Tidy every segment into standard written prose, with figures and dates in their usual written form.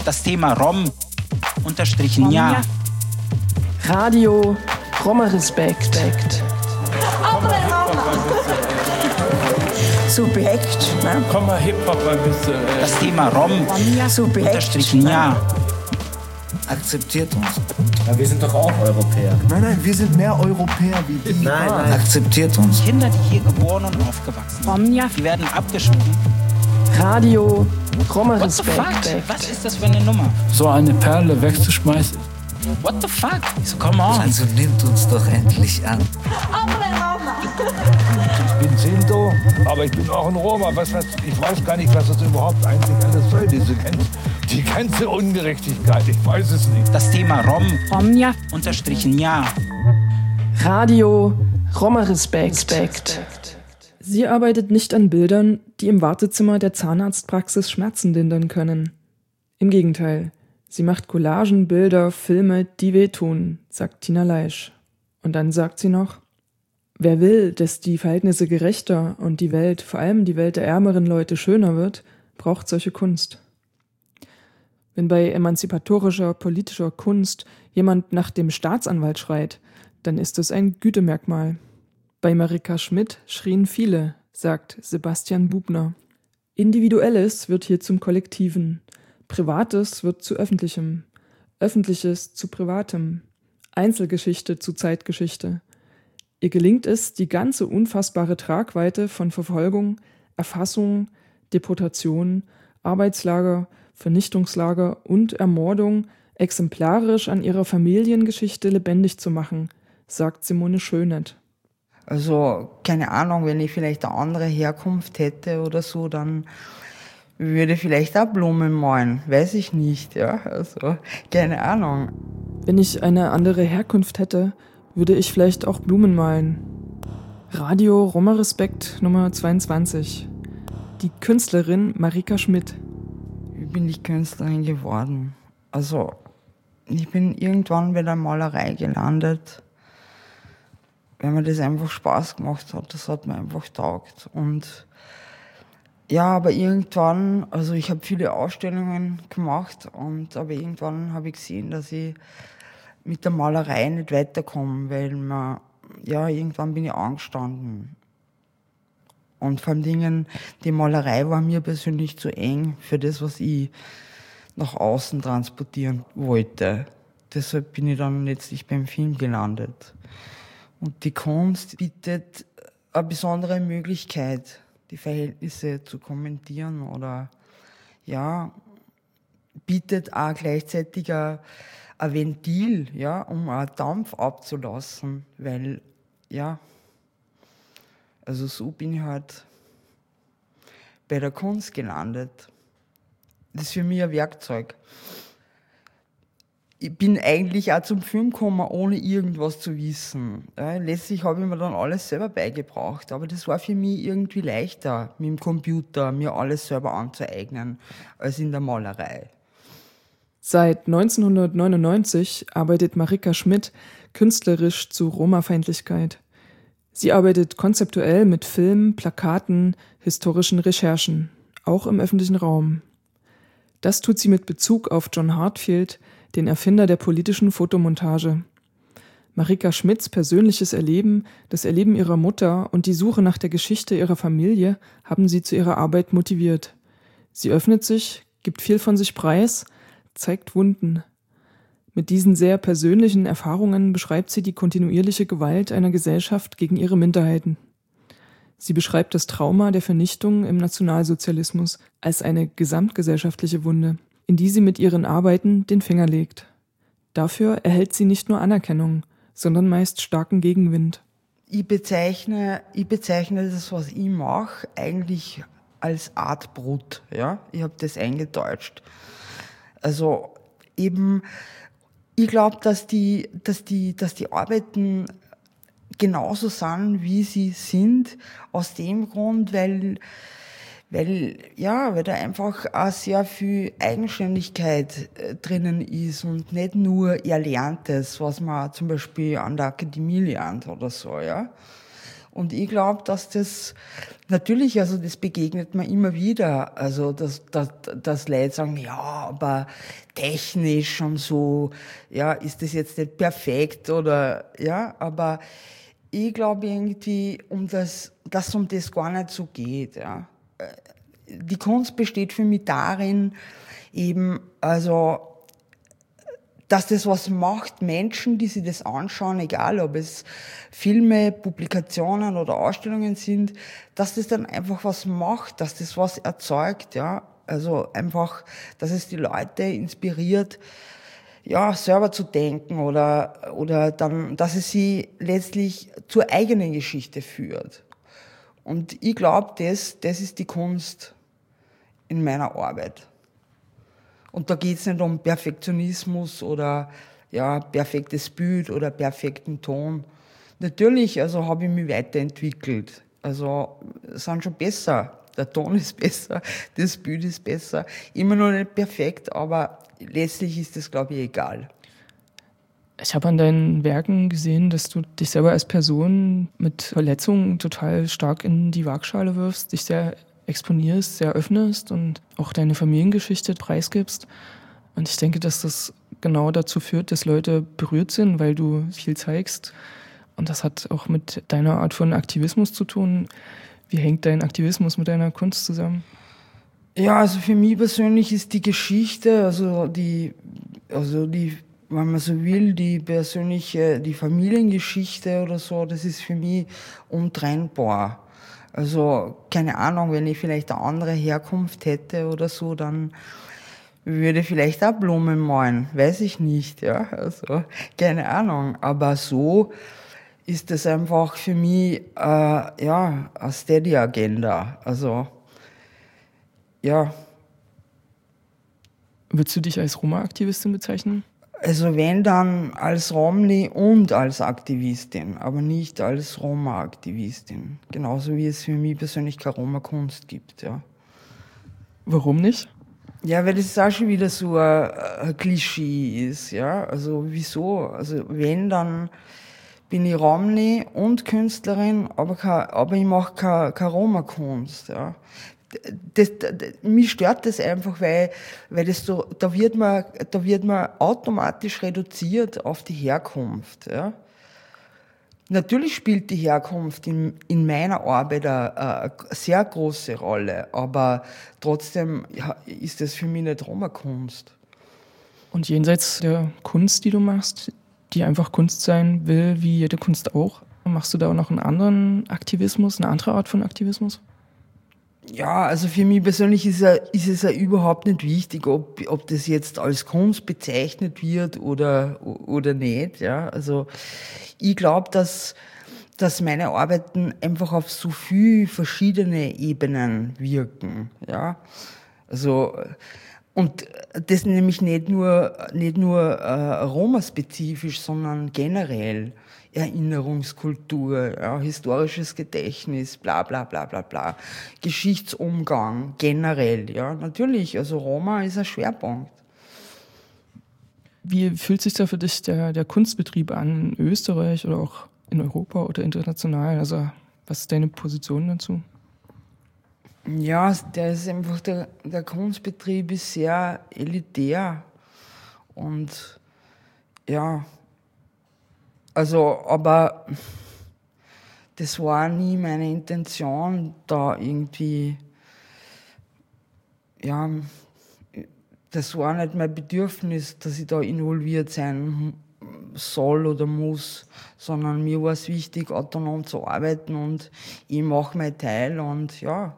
Das Thema Rom unterstrichen ja. Radio Roma-Respekt. Subjekt, ne? Komm mal Hip-Hop ein bisschen. Das Thema Rom Subjekt. unterstrichen ja. Akzeptiert uns. Ja, wir sind doch auch Europäer. Nein, wir sind mehr Europäer wie die. Nein. Akzeptiert uns. Kinder, die hier geboren und aufgewachsen sind, die werden abgeschoben. Radio What the Roma-Respekt. fuck? Was ist das für eine Nummer? So eine Perle wegzuschmeißen. What the fuck? So, come on. Also nimmt uns doch endlich an. Ich bin Sinto, aber ich bin auch ein Roma. Ich weiß gar nicht, was das überhaupt eigentlich alles soll, die ganze Ungerechtigkeit. Ich weiß es nicht. Das Thema Rom unterstrichen ja. Radio Roma-Respekt. Sie arbeitet nicht an Bildern, die im Wartezimmer der Zahnarztpraxis Schmerzen lindern können. Im Gegenteil, sie macht Collagen, Bilder, Filme, die wehtun, sagt Tina Leisch. Und dann sagt sie noch: Wer will, dass die Verhältnisse gerechter und die Welt, vor allem die Welt der ärmeren Leute, schöner wird, braucht solche Kunst. Wenn bei emanzipatorischer, politischer Kunst jemand nach dem Staatsanwalt schreit, dann ist es ein Gütemerkmal. Bei Marika Schmidt schrien viele, sagt Sebastian Bubner. Individuelles wird hier zum Kollektiven, Privates wird zu Öffentlichem, Öffentliches zu Privatem, Einzelgeschichte zu Zeitgeschichte. Ihr gelingt es, die ganze unfassbare Tragweite von Verfolgung, Erfassung, Deportation, Arbeitslager, Vernichtungslager und Ermordung exemplarisch an ihrer Familiengeschichte lebendig zu machen, sagt Simone Schönert. Also, keine Ahnung, wenn ich vielleicht eine andere Herkunft hätte oder so, dann würde ich vielleicht auch Blumen malen. Weiß ich nicht, ja. Also, keine Ahnung. Wenn ich eine andere Herkunft hätte, würde ich vielleicht auch Blumen malen. Radio Roma-Respekt Nummer 22. Die Künstlerin Marika Schmidt. Wie bin ich Künstlerin geworden? Also, ich bin irgendwann bei der Malerei gelandet, weil mir das einfach Spaß gemacht hat. Das hat mir einfach taugt. Und ja, aber irgendwann, also ich habe viele Ausstellungen gemacht, aber irgendwann habe ich gesehen, dass ich mit der Malerei nicht weiterkomme, weil irgendwann bin ich angestanden. Und vor allem die Malerei war mir persönlich zu eng für das, was ich nach außen transportieren wollte. Deshalb bin ich dann letztlich beim Film gelandet. Und die Kunst bietet eine besondere Möglichkeit, die Verhältnisse zu kommentieren oder bietet auch gleichzeitig ein Ventil, um einen Dampf abzulassen, weil also so bin ich halt bei der Kunst gelandet. Das ist für mich ein Werkzeug. Ich bin eigentlich auch zum Film gekommen, ohne irgendwas zu wissen. Letztlich habe ich mir dann alles selber beigebracht, aber das war für mich irgendwie leichter, mit dem Computer mir alles selber anzueignen, als in der Malerei. Seit 1999 arbeitet Marika Schmidt künstlerisch zu Roma-Feindlichkeit. Sie arbeitet konzeptuell mit Filmen, Plakaten, historischen Recherchen, auch im öffentlichen Raum. Das tut sie mit Bezug auf John Heartfield, den Erfinder der politischen Fotomontage. Marika Schmidts persönliches Erleben, das Erleben ihrer Mutter und die Suche nach der Geschichte ihrer Familie haben sie zu ihrer Arbeit motiviert. Sie öffnet sich, gibt viel von sich preis, zeigt Wunden. Mit diesen sehr persönlichen Erfahrungen beschreibt sie die kontinuierliche Gewalt einer Gesellschaft gegen ihre Minderheiten. Sie beschreibt das Trauma der Vernichtung im Nationalsozialismus als eine gesamtgesellschaftliche Wunde, in die sie mit ihren Arbeiten den Finger legt. Dafür erhält sie nicht nur Anerkennung, sondern meist starken Gegenwind. Ich bezeichne das, was ich mache, eigentlich als Artbrut. Ja? Ich habe das eingedeutscht. Also eben, ich glaube, dass die Arbeiten genauso sind, wie sie sind, aus dem Grund, weil da einfach auch sehr viel Eigenständigkeit drinnen ist und nicht nur Erlerntes, was man zum Beispiel an der Akademie lernt oder so, ja. Und ich glaube, dass das natürlich, also das begegnet man immer wieder, also dass Leute sagen, ja, aber technisch und so, ja, ist das jetzt nicht perfekt oder, ja, aber ich glaube irgendwie, dass um das gar nicht so geht, ja. Die Kunst besteht für mich darin, eben, also, dass das was macht, Menschen, die sich das anschauen, egal ob es Filme, Publikationen oder Ausstellungen sind, dass das dann einfach was macht, dass das was erzeugt, ja. Also einfach, dass es die Leute inspiriert, ja, selber zu denken oder dann, dass es sie letztlich zur eigenen Geschichte führt. Und ich glaube, das ist die Kunst in meiner Arbeit. Und da geht's nicht um Perfektionismus oder ja, perfektes Bild oder perfekten Ton. Natürlich, also habe ich mich weiterentwickelt. Also sind schon besser. Der Ton ist besser, das Bild ist besser. Immer noch nicht perfekt, aber letztlich ist das, glaube ich, egal. Ich habe an deinen Werken gesehen, dass du dich selber als Person mit Verletzungen total stark in die Waagschale wirfst, dich sehr exponierst, sehr öffnest und auch deine Familiengeschichte preisgibst. Und ich denke, dass das genau dazu führt, dass Leute berührt sind, weil du viel zeigst. Und das hat auch mit deiner Art von Aktivismus zu tun. Wie hängt dein Aktivismus mit deiner Kunst zusammen? Ja, also für mich persönlich ist die Geschichte, also die, wenn man so will, die persönliche, die Familiengeschichte oder so, das ist für mich untrennbar. Also, keine Ahnung, wenn ich vielleicht eine andere Herkunft hätte oder so, dann würde ich vielleicht auch Blumen malen, weiß ich nicht, ja, also, keine Ahnung. Aber so ist das einfach für mich, ja, eine Steady-Agenda, also, ja. Würdest du dich als Roma-Aktivistin bezeichnen? Also wenn, dann als Romni und als Aktivistin, aber nicht als Roma-Aktivistin. Genauso wie es für mich persönlich keine Roma-Kunst gibt, ja. Warum nicht? Ja, weil das auch schon wieder so ein Klischee ist, ja. Also wieso? Also wenn, dann bin ich Romni und Künstlerin, aber ich mache keine Roma-Kunst, ja. Mich stört das einfach, weil das so, da wird man automatisch reduziert auf die Herkunft, ja. Natürlich spielt die Herkunft in meiner Arbeit eine sehr große Rolle, aber trotzdem ist das für mich nicht Roma-Kunst. Und jenseits der Kunst, die du machst, die einfach Kunst sein will, wie jede Kunst auch, machst du da auch noch einen anderen Aktivismus, eine andere Art von Aktivismus? Ja, also für mich persönlich ist es ja überhaupt nicht wichtig, ob das jetzt als Kunst bezeichnet wird oder nicht, ja. Also, ich glaube, dass meine Arbeiten einfach auf so viel verschiedene Ebenen wirken, ja. Also, und das nämlich nicht nur Roma-spezifisch, sondern generell. Erinnerungskultur, ja, historisches Gedächtnis, bla bla bla bla bla, Geschichtsumgang generell, ja, natürlich, also Roma ist ein Schwerpunkt. Wie fühlt sich da für dich der Kunstbetrieb an, in Österreich oder auch in Europa oder international? Also was ist deine Position dazu? Ja, der ist einfach, der Kunstbetrieb ist sehr elitär und ja, also, aber das war nie meine Intention, da irgendwie, ja, das war nicht mein Bedürfnis, dass ich da involviert sein soll oder muss, sondern mir war es wichtig, autonom zu arbeiten und ich mache meinen Teil und ja.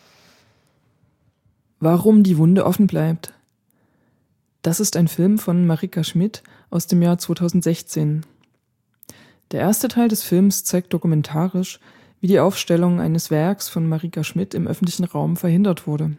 Warum die Wunde offen bleibt. Das ist ein Film von Marika Schmidt aus dem Jahr 2016. Der erste Teil des Films zeigt dokumentarisch, wie die Aufstellung eines Werks von Marika Schmidt im öffentlichen Raum verhindert wurde.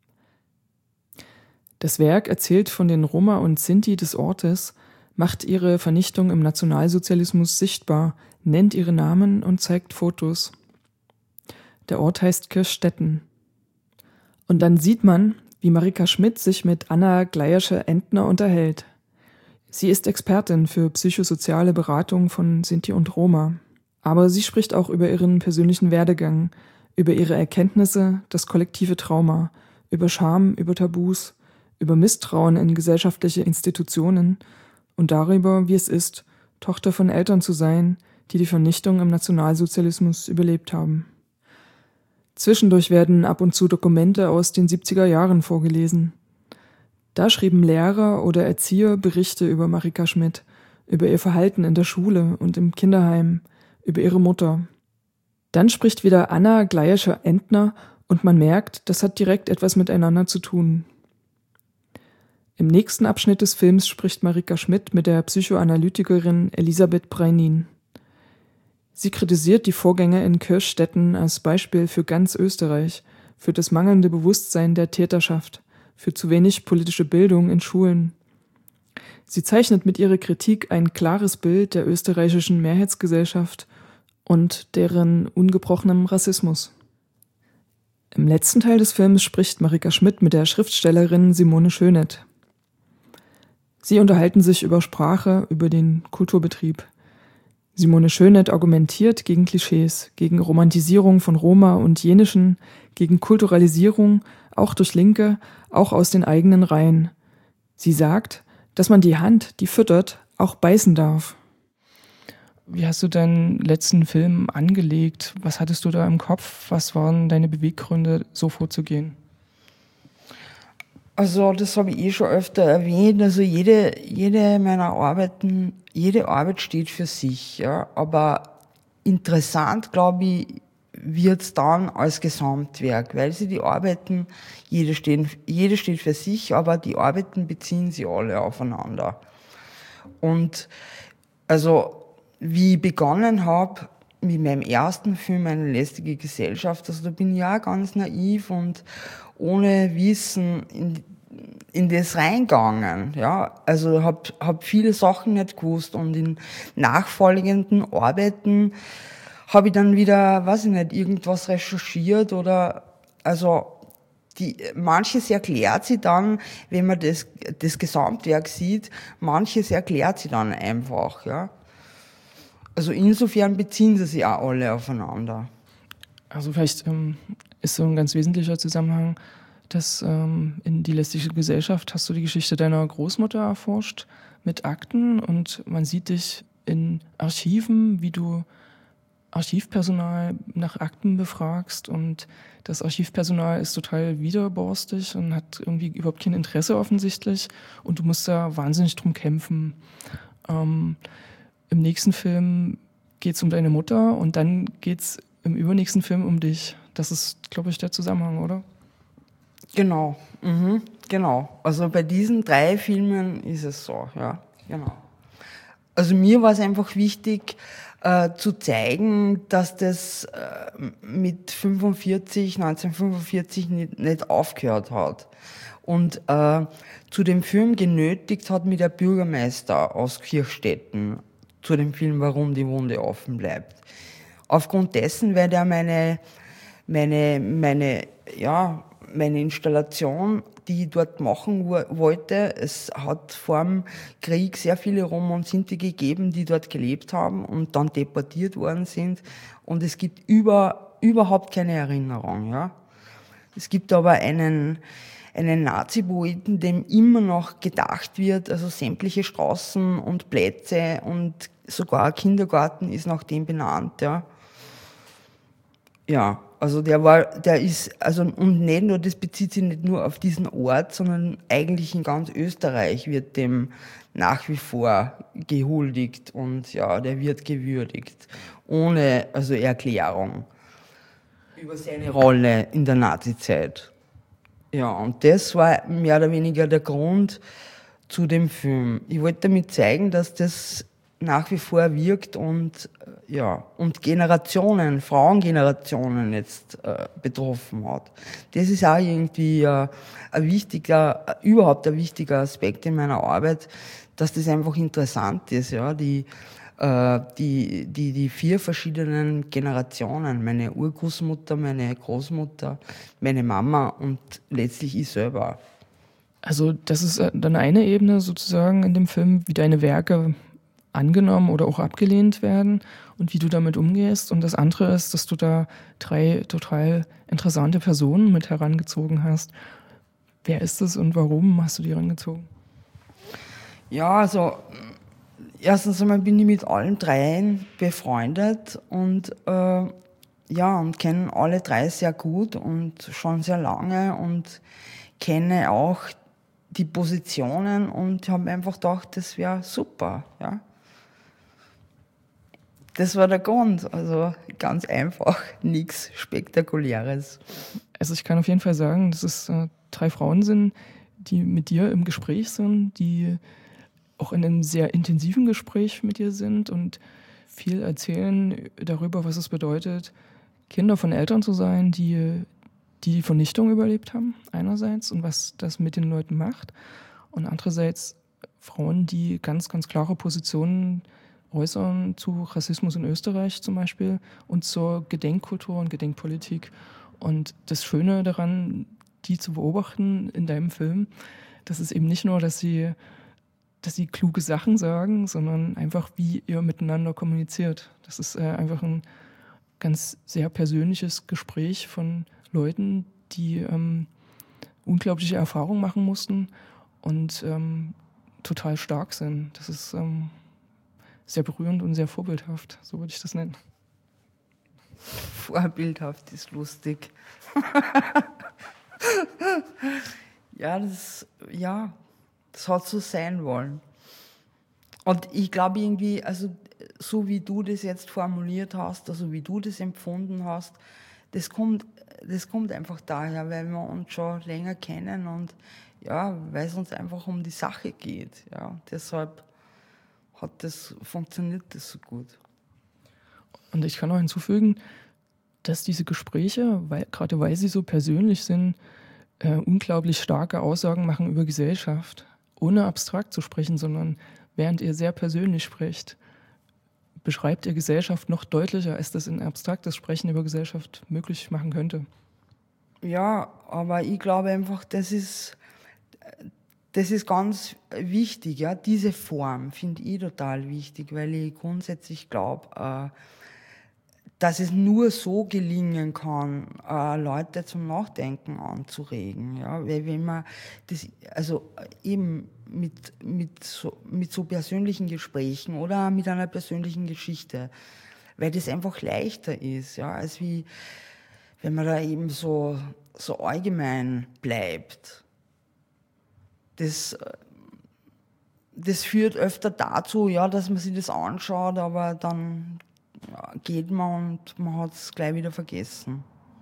Das Werk erzählt von den Roma und Sinti des Ortes, macht ihre Vernichtung im Nationalsozialismus sichtbar, nennt ihre Namen und zeigt Fotos. Der Ort heißt Kirchstetten. Und dann sieht man, wie Marika Schmidt sich mit Anna Gleiersche-Entner unterhält. Sie ist Expertin für psychosoziale Beratung von Sinti und Roma. Aber sie spricht auch über ihren persönlichen Werdegang, über ihre Erkenntnisse, das kollektive Trauma, über Scham, über Tabus, über Misstrauen in gesellschaftliche Institutionen und darüber, wie es ist, Tochter von Eltern zu sein, die die Vernichtung im Nationalsozialismus überlebt haben. Zwischendurch werden ab und zu Dokumente aus den 70er Jahren vorgelesen. Da schrieben Lehrer oder Erzieher Berichte über Marika Schmidt, über ihr Verhalten in der Schule und im Kinderheim, über ihre Mutter. Dann spricht wieder Anna Gleiescher-Entner und man merkt, das hat direkt etwas miteinander zu tun. Im nächsten Abschnitt des Films spricht Marika Schmidt mit der Psychoanalytikerin Elisabeth Breinin. Sie kritisiert die Vorgänge in Kirchstetten als Beispiel für ganz Österreich, für das mangelnde Bewusstsein der Täterschaft, für zu wenig politische Bildung in Schulen. Sie zeichnet mit ihrer Kritik ein klares Bild der österreichischen Mehrheitsgesellschaft und deren ungebrochenem Rassismus. Im letzten Teil des Films spricht Marika Schmidt mit der Schriftstellerin Simone Schöneth. Sie unterhalten sich über Sprache, über den Kulturbetrieb. Simone Schöneth argumentiert gegen Klischees, gegen Romantisierung von Roma und Jenischen, gegen Kulturalisierung, auch durch Linke, auch aus den eigenen Reihen. Sie sagt, dass man die Hand, die füttert, auch beißen darf. Wie hast du deinen letzten Film angelegt? Was hattest du da im Kopf? Was waren deine Beweggründe, so vorzugehen? Also das habe ich eh schon öfter erwähnt. Also jede meiner Arbeiten, jede Arbeit steht für sich. Ja. Aber interessant, glaube ich, wird's dann als Gesamtwerk, weil sie die Arbeiten, jede steht für sich, aber die Arbeiten beziehen sie alle aufeinander. Und also wie ich begonnen habe mit meinem ersten Film, Eine lästige Gesellschaft, also da bin ich ja ganz naiv und ohne Wissen in das reingegangen, ja. Also hab viele Sachen nicht gewusst und in nachfolgenden Arbeiten habe ich dann wieder, weiß ich nicht, irgendwas recherchiert oder, also manches erklärt sie dann, wenn man das Gesamtwerk sieht, manches erklärt sie dann einfach, ja. Also insofern beziehen sie sich auch alle aufeinander. Also vielleicht ist so ein ganz wesentlicher Zusammenhang, dass in Die lästige Gesellschaft hast du die Geschichte deiner Großmutter erforscht mit Akten und man sieht dich in Archiven, wie du Archivpersonal nach Akten befragst und das Archivpersonal ist total widerborstig und hat irgendwie überhaupt kein Interesse offensichtlich und du musst da wahnsinnig drum kämpfen. Im nächsten Film geht's um deine Mutter und dann geht's im übernächsten Film um dich. Das ist, glaube ich, der Zusammenhang, oder? Genau, genau. Also bei diesen 3 Filmen ist es so, ja, genau. Also mir war es einfach wichtig, zu zeigen, dass das mit 1945 nicht aufgehört hat. Und zu dem Film genötigt hat mich der Bürgermeister aus Kirchstetten zu dem Film Warum die Wunde offen bleibt. Aufgrund dessen, weil der meine Installation, die ich dort machen wollte, es hat vor dem Krieg sehr viele Roma und Sinti gegeben, die dort gelebt haben und dann deportiert worden sind. Und es gibt überhaupt keine Erinnerung, ja. Es gibt aber einen Nazi-Poeten, dem immer noch gedacht wird, also sämtliche Straßen und Plätze und sogar ein Kindergarten ist nach dem benannt, ja. Ja, also und nicht nur, das bezieht sich nicht nur auf diesen Ort, sondern eigentlich in ganz Österreich wird dem nach wie vor gehuldigt und ja, der wird gewürdigt. Ohne, also Erklärung über seine Rolle in der Nazizeit. Ja, und das war mehr oder weniger der Grund zu dem Film. Ich wollte damit zeigen, dass das nach wie vor wirkt und Generationen, Frauengenerationen jetzt betroffen hat. Das ist auch irgendwie ein wichtiger Aspekt in meiner Arbeit, dass das einfach interessant ist, ja, die 4 verschiedenen Generationen, meine Urgroßmutter, meine Großmutter, meine Mama und letztlich ich selber. Also das ist dann eine Ebene sozusagen in dem Film, wie deine Werke angenommen oder auch abgelehnt werden und wie du damit umgehst. Und das andere ist, dass du da 3 total interessante Personen mit herangezogen hast. Wer ist es und warum hast du die herangezogen? Ja, also erstens einmal bin ich mit allen 3 befreundet und und kenne alle 3 sehr gut und schon sehr lange und kenne auch die Positionen und habe einfach gedacht, das wäre super. Ja. Das war der Grund, also ganz einfach, nichts Spektakuläres. Also ich kann auf jeden Fall sagen, dass es 3 Frauen sind, die mit dir im Gespräch sind, die auch in einem sehr intensiven Gespräch mit dir sind und viel erzählen darüber, was es bedeutet, Kinder von Eltern zu sein, die die Vernichtung überlebt haben, einerseits, und was das mit den Leuten macht. Und andererseits Frauen, die ganz, ganz klare Positionen äußern zu Rassismus in Österreich zum Beispiel und zur Gedenkkultur und Gedenkpolitik. Und das Schöne daran, die zu beobachten in deinem Film, das ist eben nicht nur, dass sie kluge Sachen sagen, sondern einfach, wie ihr miteinander kommuniziert. Das ist einfach ein ganz sehr persönliches Gespräch von Leuten, die unglaubliche Erfahrungen machen mussten und total stark sind. Das ist sehr berührend und sehr vorbildhaft, so würde ich das nennen. Vorbildhaft ist lustig. Das hat so sein wollen. Und ich glaube irgendwie, also so wie du das jetzt formuliert hast, also wie du das empfunden hast, das kommt einfach daher, weil wir uns schon länger kennen und weil es uns einfach um die Sache geht. Ja, deshalb funktioniert das so gut. Und ich kann auch hinzufügen, dass diese Gespräche, gerade weil sie so persönlich sind, unglaublich starke Aussagen machen über Gesellschaft, ohne abstrakt zu sprechen, sondern während ihr sehr persönlich sprecht, beschreibt ihr Gesellschaft noch deutlicher, als das ein abstraktes Sprechen über Gesellschaft möglich machen könnte. Ja, aber ich glaube einfach, das ist ganz wichtig. Ja? Diese Form finde ich total wichtig, weil ich grundsätzlich glaube, dass es nur so gelingen kann, Leute zum Nachdenken anzuregen. Ja? Weil wenn man das, also eben mit so persönlichen Gesprächen oder mit einer persönlichen Geschichte, weil das einfach leichter ist, ja, als wie wenn man da eben so allgemein bleibt. Das führt öfter dazu, dass man sich das anschaut, aber dann geht man und man hat es gleich wieder vergessen.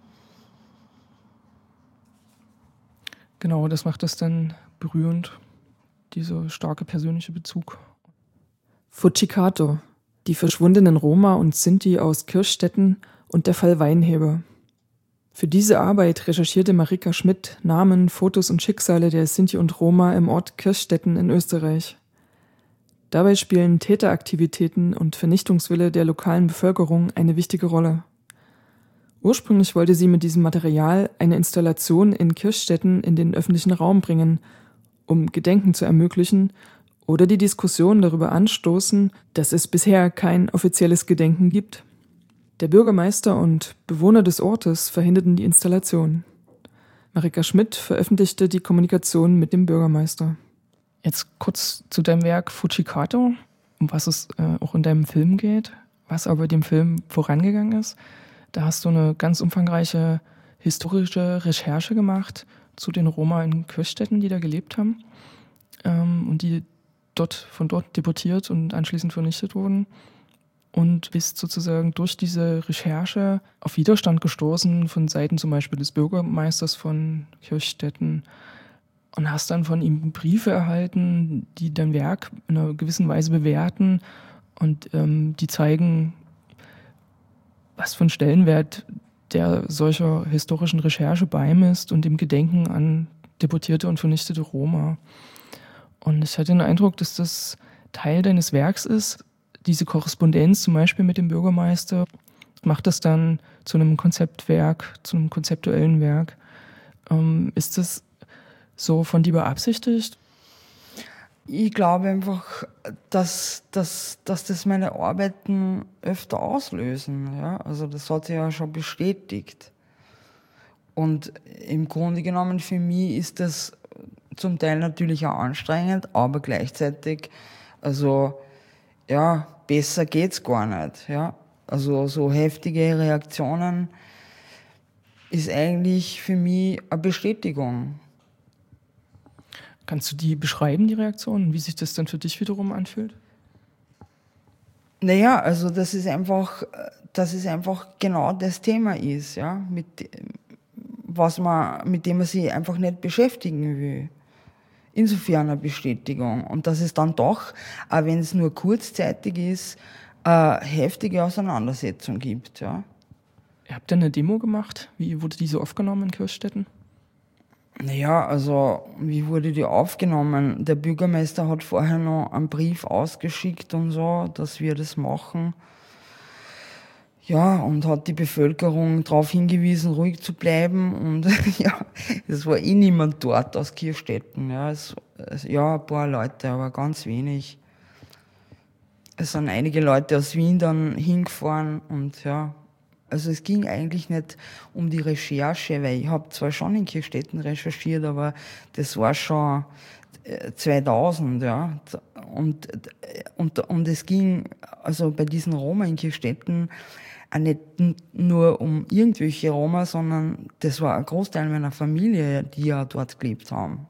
Genau, das macht das dann berührend, dieser starke persönliche Bezug. Fucikato, die verschwundenen Roma und Sinti aus Kirchstetten und der Fall Weinheber. Für diese Arbeit recherchierte Marika Schmidt Namen, Fotos und Schicksale der Sinti und Roma im Ort Kirchstetten in Österreich. Dabei spielen Täteraktivitäten und Vernichtungswille der lokalen Bevölkerung eine wichtige Rolle. Ursprünglich wollte sie mit diesem Material eine Installation in Kirchstetten in den öffentlichen Raum bringen, um Gedenken zu ermöglichen oder die Diskussion darüber anstoßen, dass es bisher kein offizielles Gedenken gibt. Der Bürgermeister und Bewohner des Ortes verhinderten die Installation. Marika Schmidt veröffentlichte die Kommunikation mit dem Bürgermeister. Jetzt kurz zu deinem Werk Fucikato, um was es auch in deinem Film geht, was aber dem Film vorangegangen ist. Da hast du eine ganz umfangreiche historische Recherche gemacht zu den Roma in Kirchstetten, die da gelebt haben und die von dort deportiert und anschließend vernichtet wurden. Und bist sozusagen durch diese Recherche auf Widerstand gestoßen von Seiten zum Beispiel des Bürgermeisters von Kirchstetten und hast dann von ihm Briefe erhalten, die dein Werk in einer gewissen Weise bewerten und die zeigen, was für einen Stellenwert der solcher historischen Recherche beimisst und dem Gedenken an deportierte und vernichtete Roma. Und ich hatte den Eindruck, dass das Teil deines Werks ist. Diese Korrespondenz zum Beispiel mit dem Bürgermeister macht das dann zu einem Konzeptwerk, zu einem konzeptuellen Werk. Ist das so von dir beabsichtigt? Ich glaube einfach, dass das meine Arbeiten öfter auslösen. Ja? Also das hat sich ja schon bestätigt. Und im Grunde genommen für mich ist das zum Teil natürlich auch anstrengend, aber gleichzeitig, also ja, besser geht's gar nicht. Ja? Also so heftige Reaktionen ist eigentlich für mich eine Bestätigung. Kannst du die beschreiben, die Reaktionen, wie sich das dann für dich wiederum anfühlt? Naja, also dass es einfach genau das Thema ist, ja, mit dem man sich einfach nicht beschäftigen will. Insofern eine Bestätigung. Und dass es dann doch, auch wenn es nur kurzzeitig ist, eine heftige Auseinandersetzung gibt, ja. Ihr habt ja eine Demo gemacht. Wie wurde die so aufgenommen in Kirchstetten? Naja, also wie wurde die aufgenommen? Der Bürgermeister hat vorher noch einen Brief ausgeschickt und so, dass wir das machen. Ja, und hat die Bevölkerung darauf hingewiesen, ruhig zu bleiben. Und ja, es war eh niemand dort aus Kirchstetten. Ja, ein paar Leute, aber ganz wenig. Es sind einige Leute aus Wien dann hingefahren und ja, also es ging eigentlich nicht um die Recherche, weil ich habe zwar schon in Kirchstetten recherchiert, aber das war schon 2000, ja. Und es ging also bei diesen Roma in Kirchstetten auch nicht nur um irgendwelche Roma, sondern das war ein Großteil meiner Familie, die ja dort gelebt haben.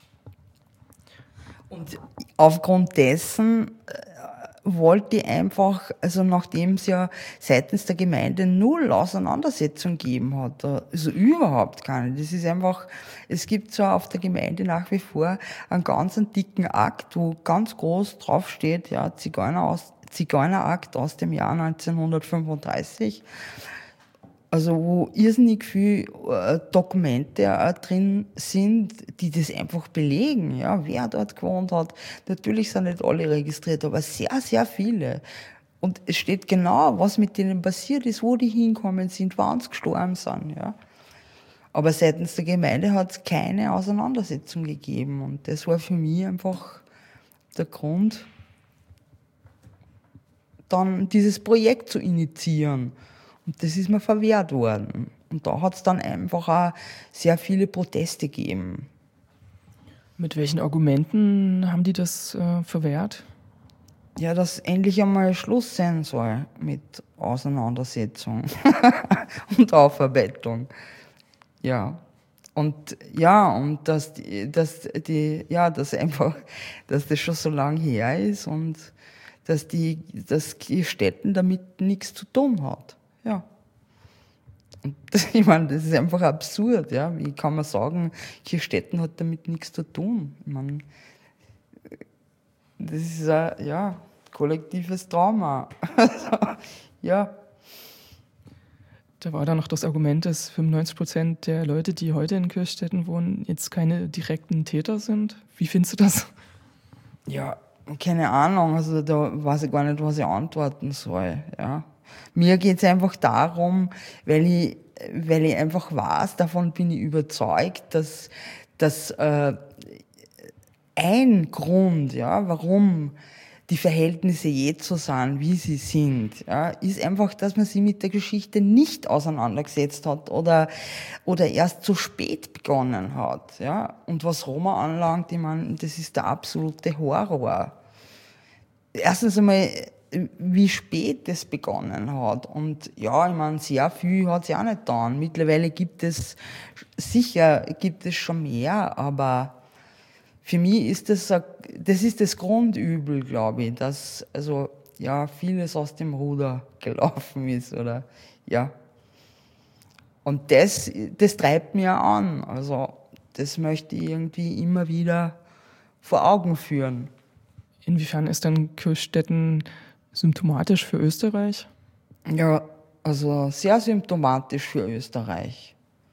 Und aufgrund dessen wollte ich einfach, also nachdem es ja seitens der Gemeinde null Auseinandersetzung gegeben hat, also überhaupt keine. Das ist einfach, es gibt zwar auf der Gemeinde nach wie vor einen ganz dicken Akt, wo ganz groß draufsteht, ja, Zigeunerakt aus dem Jahr 1935. Also wo irrsinnig viele Dokumente drin sind, die das einfach belegen, ja, wer dort gewohnt hat. Natürlich sind nicht alle registriert, aber sehr, sehr viele. Und es steht genau, was mit denen passiert ist, wo die hinkommen sind, wann sie gestorben sind, ja. Aber seitens der Gemeinde hat es keine Auseinandersetzung gegeben. Und das war für mich einfach der Grund, dann dieses Projekt zu initiieren. Und das ist mir verwehrt worden. Und da hat es dann einfach auch sehr viele Proteste gegeben. Mit welchen Argumenten haben die das verwehrt? Ja, dass endlich einmal Schluss sein soll mit Auseinandersetzung und Aufarbeitung. Ja. Und dass das schon so lange her ist und dass Kirchstetten damit nichts zu tun hat. Ja. Und ich meine, das ist einfach absurd, ja. Wie kann man sagen, Kirchstetten hat damit nichts zu tun? Ich meine, das ist ein, kollektives Trauma. Also, ja. Da war dann noch das Argument, dass 95% der Leute, die heute in Kirchstetten wohnen, jetzt keine direkten Täter sind. Wie findest du das? Ja, keine Ahnung. Also da weiß ich gar nicht, was ich antworten soll, ja. Mir geht's einfach darum, weil ich einfach weiß, davon bin ich überzeugt, dass ein Grund, ja, warum die Verhältnisse jetzt so sind, wie sie sind, ja, ist einfach, dass man sich mit der Geschichte nicht auseinandergesetzt hat oder erst zu spät begonnen hat, ja. Und was Roma anlangt, ich meine, das ist der absolute Horror. Erstens einmal, wie spät das begonnen hat. Und ja, ich meine, sehr viel hat es ja auch nicht getan. Mittlerweile gibt es schon mehr, aber für mich ist das ist das Grundübel, glaube ich, dass also ja vieles aus dem Ruder gelaufen ist oder ja. Und das treibt mir an. Also das möchte ich irgendwie immer wieder vor Augen führen. Inwiefern ist dann Kirchstetten symptomatisch für Österreich? Ja, also sehr symptomatisch für Österreich.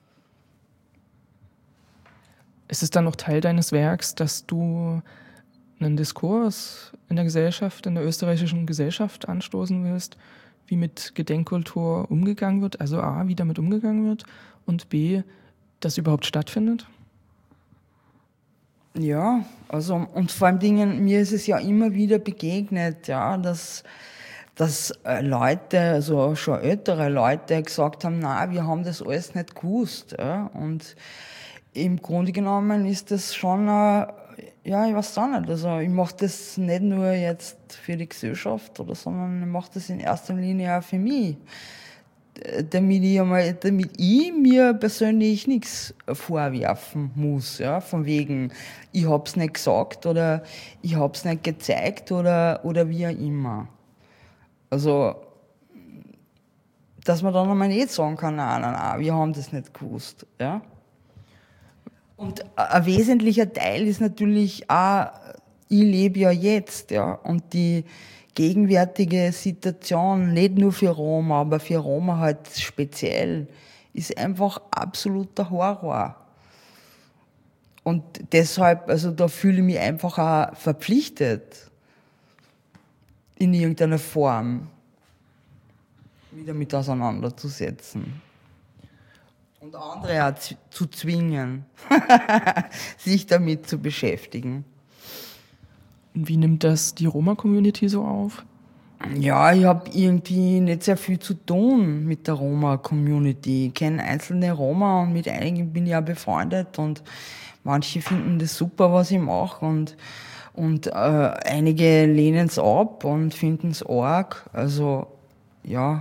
Ist es dann noch Teil deines Werks, dass du einen Diskurs in der Gesellschaft, in der österreichischen Gesellschaft anstoßen willst, wie mit Gedenkkultur umgegangen wird? Also A, wie damit umgegangen wird und B, das überhaupt stattfindet? Ja, also, und vor allem Dingen, mir ist es ja immer wieder begegnet, ja, dass Leute, also schon ältere Leute gesagt haben, na, wir haben das alles nicht gewusst, ja, und im Grunde genommen ist das schon, ja, ich weiß auch nicht, also ich mache das nicht nur jetzt für die Gesellschaft sondern ich mache das in erster Linie auch für mich. Damit ich mir persönlich nichts vorwerfen muss, ja, von wegen, ich hab's nicht gesagt oder ich hab's nicht gezeigt oder wie auch immer. Also, dass man dann einmal nicht sagen kann, nein, wir haben das nicht gewusst, ja. Und ein wesentlicher Teil ist natürlich auch, ich lebe ja jetzt, ja, und die gegenwärtige Situation, nicht nur für Roma, aber für Roma halt speziell, ist einfach absoluter Horror. Und deshalb, also da fühle ich mich einfach auch verpflichtet, in irgendeiner Form mich damit auseinanderzusetzen. Und andere auch zu zwingen, sich damit zu beschäftigen. Wie nimmt das die Roma-Community so auf? Ja, ich habe irgendwie nicht sehr viel zu tun mit der Roma-Community. Ich kenne einzelne Roma und mit einigen bin ich auch befreundet und manche finden das super, was ich mache und einige lehnen es ab und finden es arg. Also, ja.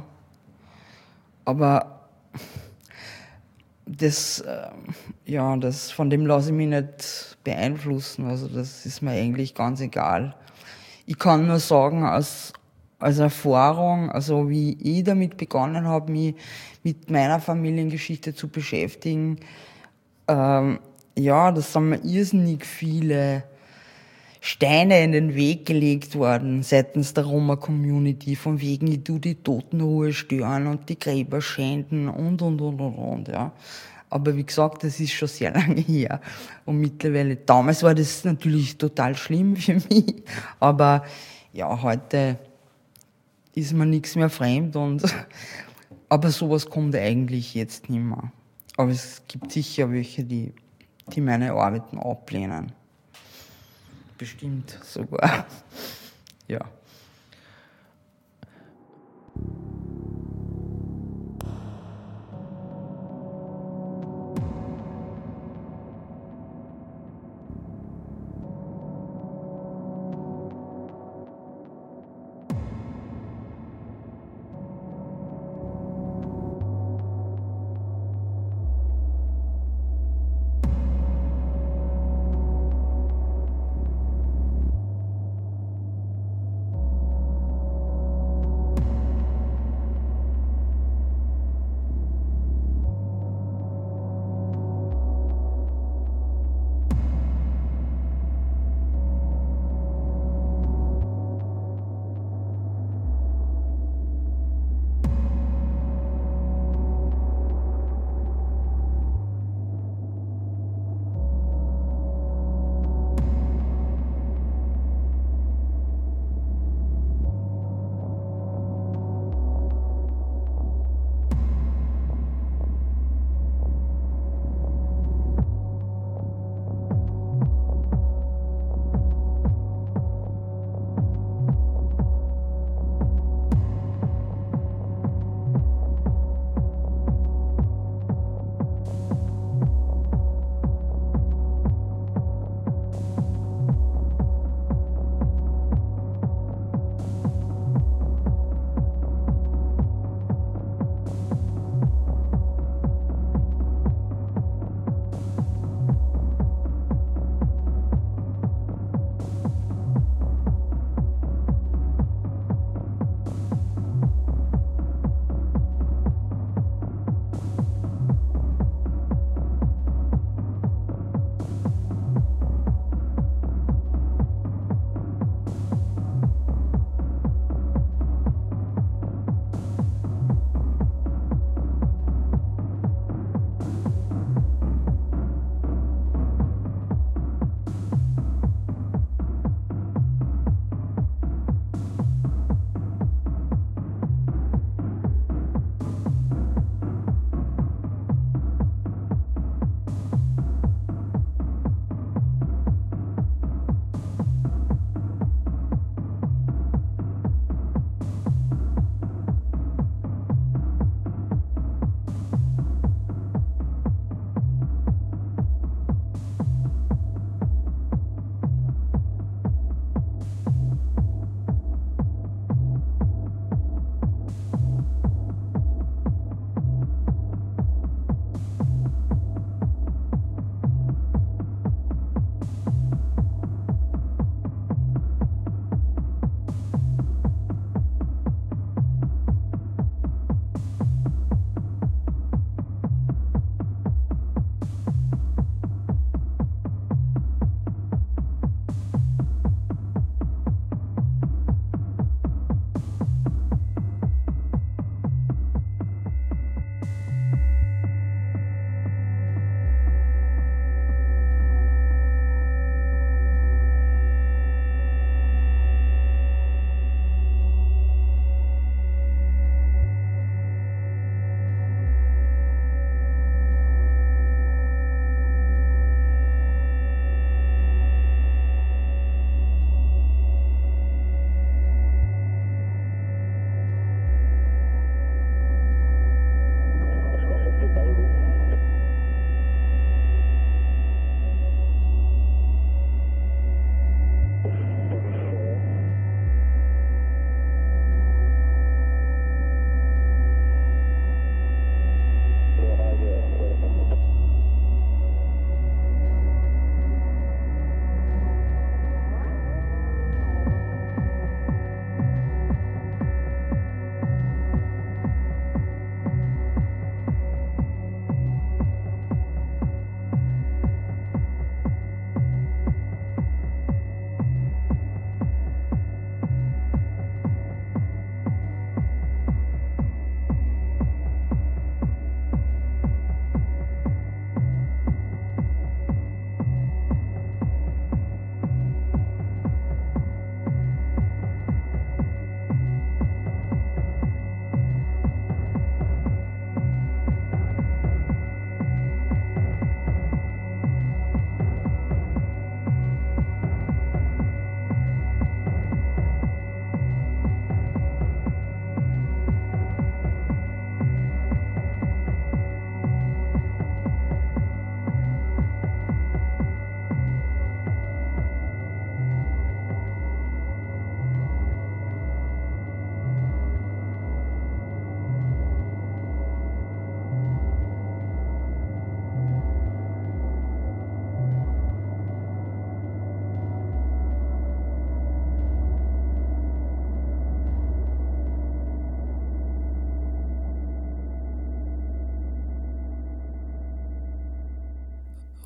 Aber das von dem lasse ich mich nicht beeinflussen. Also das ist mir eigentlich ganz egal. Ich kann nur sagen, als Erfahrung, also wie ich damit begonnen habe, mich mit meiner Familiengeschichte zu beschäftigen, das sind mir irrsinnig viele Steine in den Weg gelegt worden seitens der Roma-Community, von wegen, ich tu die Totenruhe stören und die Gräber schänden und, ja. Aber wie gesagt, das ist schon sehr lange her. Und mittlerweile, damals war das natürlich total schlimm für mich, aber ja, heute ist mir nichts mehr fremd aber sowas kommt eigentlich jetzt nicht mehr. Aber es gibt sicher welche, die meine Arbeiten ablehnen. Bestimmt sogar. Ja.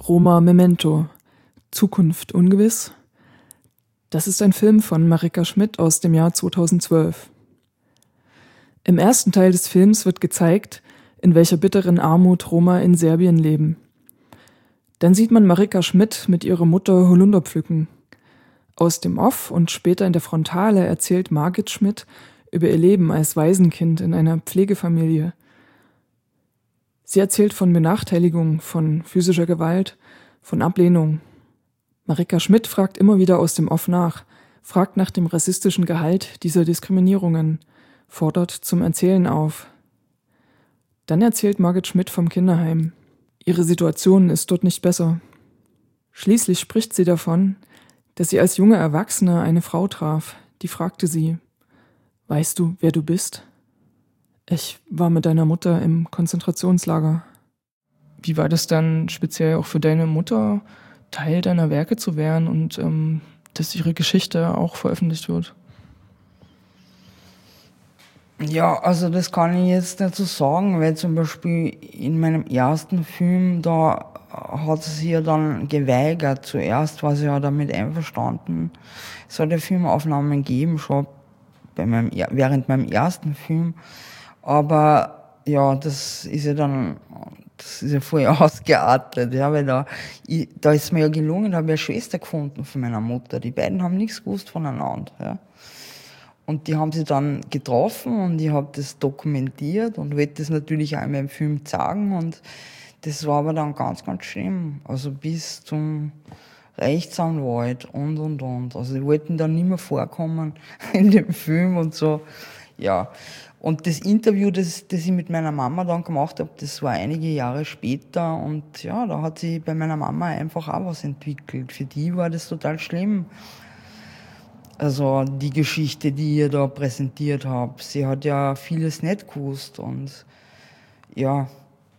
Roma Memento. Zukunft ungewiss. Das ist ein Film von Marika Schmidt aus dem Jahr 2012. Im ersten Teil des Films wird gezeigt, in welcher bitteren Armut Roma in Serbien leben. Dann sieht man Marika Schmidt mit ihrer Mutter Holunder pflücken. Aus dem Off und später in der Frontale erzählt Margit Schmidt über ihr Leben als Waisenkind in einer Pflegefamilie. Sie erzählt von Benachteiligung, von physischer Gewalt, von Ablehnung. Marika Schmidt fragt immer wieder aus dem Off nach, fragt nach dem rassistischen Gehalt dieser Diskriminierungen, fordert zum Erzählen auf. Dann erzählt Margit Schmidt vom Kinderheim. Ihre Situation ist dort nicht besser. Schließlich spricht sie davon, dass sie als junge Erwachsene eine Frau traf, die fragte sie: Weißt du, wer du bist? Ich war mit deiner Mutter im Konzentrationslager. Wie war das dann speziell auch für deine Mutter, Teil deiner Werke zu werden und dass ihre Geschichte auch veröffentlicht wird? Ja, also das kann ich jetzt nicht so sagen, weil zum Beispiel in meinem ersten Film, da hat sie sich ja dann geweigert. Zuerst war sie ja damit einverstanden. Es hat ja Filmaufnahmen gegeben, schon während meinem ersten Film. Aber ja, das ist ja voll ausgeartet, ja, weil da ist mir ja gelungen, da habe ich eine Schwester gefunden von meiner Mutter. Die beiden haben nichts gewusst voneinander, ja. Und die haben sich dann getroffen und ich habe das dokumentiert und wollte das natürlich auch in meinem Film zeigen. Und das war aber dann ganz, ganz schlimm. Also bis zum Rechtsanwalt und. Also die wollten dann nicht mehr vorkommen in dem Film und so. Ja. Und das Interview, das ich mit meiner Mama dann gemacht habe, das war einige Jahre später. Und ja, da hat sich bei meiner Mama einfach auch was entwickelt. Für die war das total schlimm. Also die Geschichte, die ihr da präsentiert habt, sie hat ja vieles nicht gewusst und ja.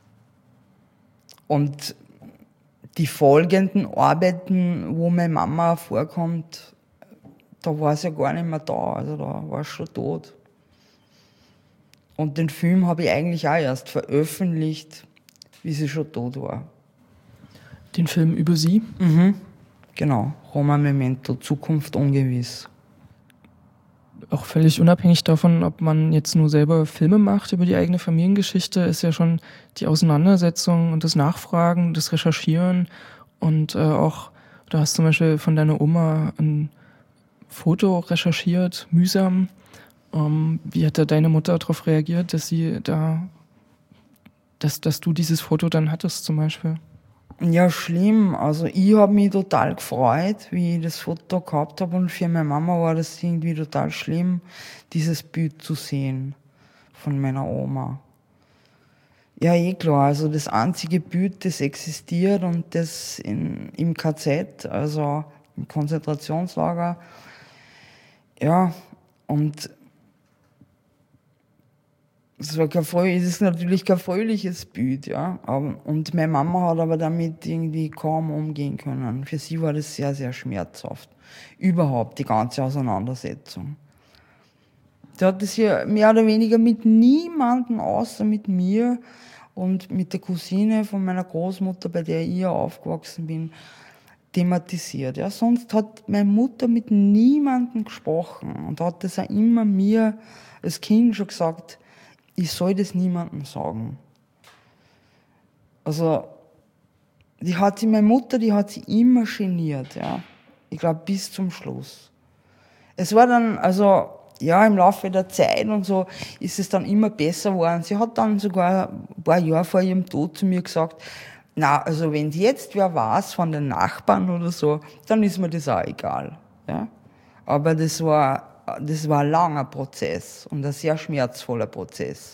Und die folgenden Arbeiten, wo meine Mama vorkommt, da war sie ja gar nicht mehr da, also da war sie schon tot. Und den Film habe ich eigentlich auch erst veröffentlicht, wie sie schon tot war. Den Film über sie? Mhm. Genau, Roma Memento, Zukunft ungewiss. Auch völlig unabhängig davon, ob man jetzt nur selber Filme macht über die eigene Familiengeschichte, ist ja schon die Auseinandersetzung und das Nachfragen, das Recherchieren und auch, du hast zum Beispiel von deiner Oma ein Foto recherchiert, mühsam. Wie hat da deine Mutter darauf reagiert, dass du dieses Foto dann hattest zum Beispiel? Ja, schlimm. Also ich habe mich total gefreut, wie ich das Foto gehabt habe, und für meine Mama war das irgendwie total schlimm, dieses Bild zu sehen von meiner Oma. Ja, klar, also das einzige Bild, das existiert und das im KZ, also im Konzentrationslager. Ja, und es ist natürlich kein fröhliches Bild, ja. Und meine Mama hat aber damit irgendwie kaum umgehen können. Für sie war das sehr, sehr schmerzhaft. Überhaupt die ganze Auseinandersetzung. Sie hat das hier mehr oder weniger mit niemandem außer mit mir und mit der Cousine von meiner Großmutter, bei der ich aufgewachsen bin, thematisiert. Ja. Sonst hat meine Mutter mit niemandem gesprochen und hat das auch immer mir als Kind schon gesagt, ich soll das niemandem sagen. Also, meine Mutter hat sie immer geniert, ja. Ich glaube, bis zum Schluss. Es war dann, also, ja, im Laufe der Zeit und so ist es dann immer besser geworden. Sie hat dann sogar ein paar Jahre vor ihrem Tod zu mir gesagt, na, also wenn jetzt wer weiß von den Nachbarn oder so, dann ist mir das auch egal, ja. Aber das war ein langer Prozess und ein sehr schmerzvoller Prozess.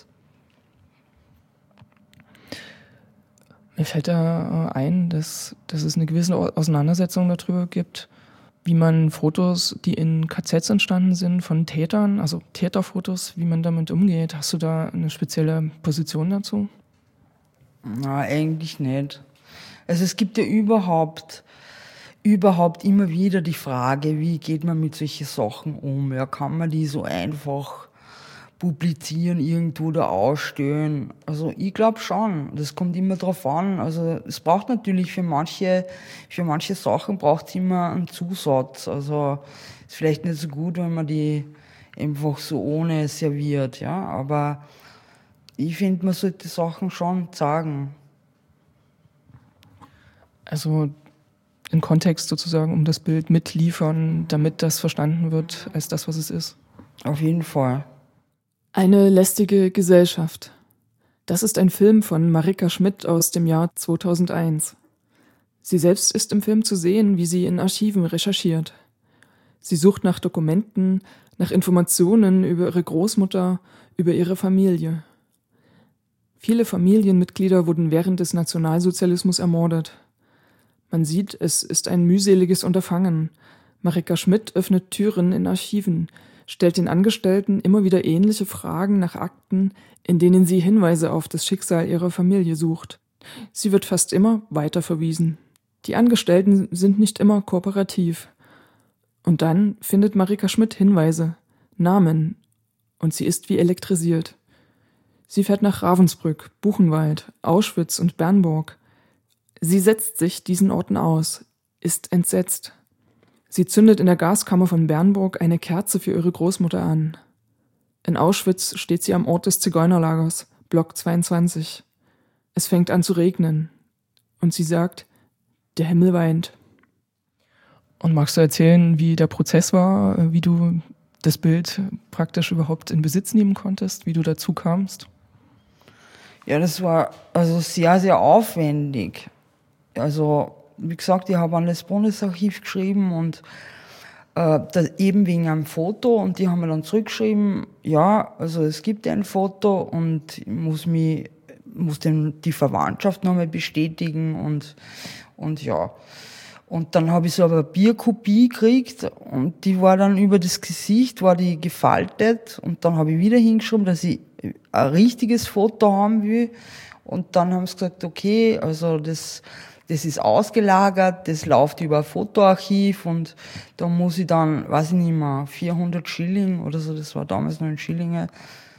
Mir fällt da ein, dass es eine gewisse Auseinandersetzung darüber gibt, wie man Fotos, die in KZs entstanden sind, von Tätern, also Täterfotos, wie man damit umgeht. Hast du da eine spezielle Position dazu? Na, eigentlich nicht. Also es gibt ja überhaupt immer wieder die Frage, wie geht man mit solchen Sachen um? Ja, kann man die so einfach publizieren irgendwo da ausstellen. Also ich glaube schon, das kommt immer drauf an. Also es braucht natürlich für manche Sachen braucht es immer einen Zusatz. Also ist vielleicht nicht so gut, wenn man die einfach so ohne serviert, ja. Aber ich finde, man sollte die Sachen schon sagen. Also in Kontext sozusagen, um das Bild mitliefern, damit das verstanden wird als das, was es ist. Auf jeden Fall. Eine lästige Gesellschaft. Das ist ein Film von Marika Schmidt aus dem Jahr 2001. Sie selbst ist im Film zu sehen, wie sie in Archiven recherchiert. Sie sucht nach Dokumenten, nach Informationen über ihre Großmutter, über ihre Familie. Viele Familienmitglieder wurden während des Nationalsozialismus ermordet. Man sieht, es ist ein mühseliges Unterfangen. Marika Schmidt öffnet Türen in Archiven, stellt den Angestellten immer wieder ähnliche Fragen nach Akten, in denen sie Hinweise auf das Schicksal ihrer Familie sucht. Sie wird fast immer weiterverwiesen. Die Angestellten sind nicht immer kooperativ. Und dann findet Marika Schmidt Hinweise, Namen, und sie ist wie elektrisiert. Sie fährt nach Ravensbrück, Buchenwald, Auschwitz und Bernburg. Sie setzt sich diesen Orten aus, ist entsetzt. Sie zündet in der Gaskammer von Bernburg eine Kerze für ihre Großmutter an. In Auschwitz steht sie am Ort des Zigeunerlagers, Block 22. Es fängt an zu regnen. Und sie sagt, der Himmel weint. Und magst du erzählen, wie der Prozess war, wie du das Bild praktisch überhaupt in Besitz nehmen konntest, wie du dazu kamst? Ja, das war also sehr, sehr aufwendig. Also, wie gesagt, ich habe an das Bundesarchiv geschrieben und eben wegen einem Foto, und die haben mir dann zurückgeschrieben, ja, also es gibt ein Foto und ich muss die Verwandtschaft nochmal bestätigen und ja. Und dann habe ich so eine Papierkopie gekriegt und die war dann über das Gesicht, war die gefaltet, und dann habe ich wieder hingeschrieben, dass ich ein richtiges Foto haben will, und dann haben sie gesagt, okay, also das ist ausgelagert, das läuft über ein Fotoarchiv, und da muss ich dann, weiß ich nicht mehr, 400 Schilling oder so, das war damals noch in Schillinge,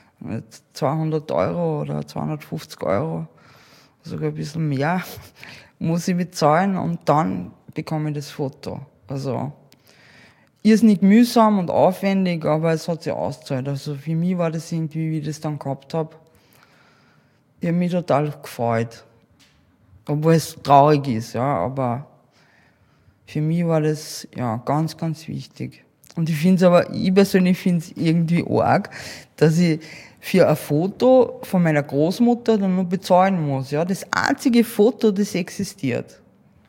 200 Euro oder 250 Euro, sogar ein bisschen mehr, muss ich bezahlen, und dann bekomme ich das Foto. Also irrsinnig mühsam und aufwendig, aber es hat sich ausgezahlt. Also für mich war das irgendwie, wie ich das dann gehabt habe, ich habe mich total gefreut. Obwohl es traurig ist, ja, aber für mich war das ja ganz, ganz wichtig. Und ich persönlich finde es irgendwie arg, dass ich für ein Foto von meiner Großmutter dann nur bezahlen muss, ja. Das einzige Foto, das existiert.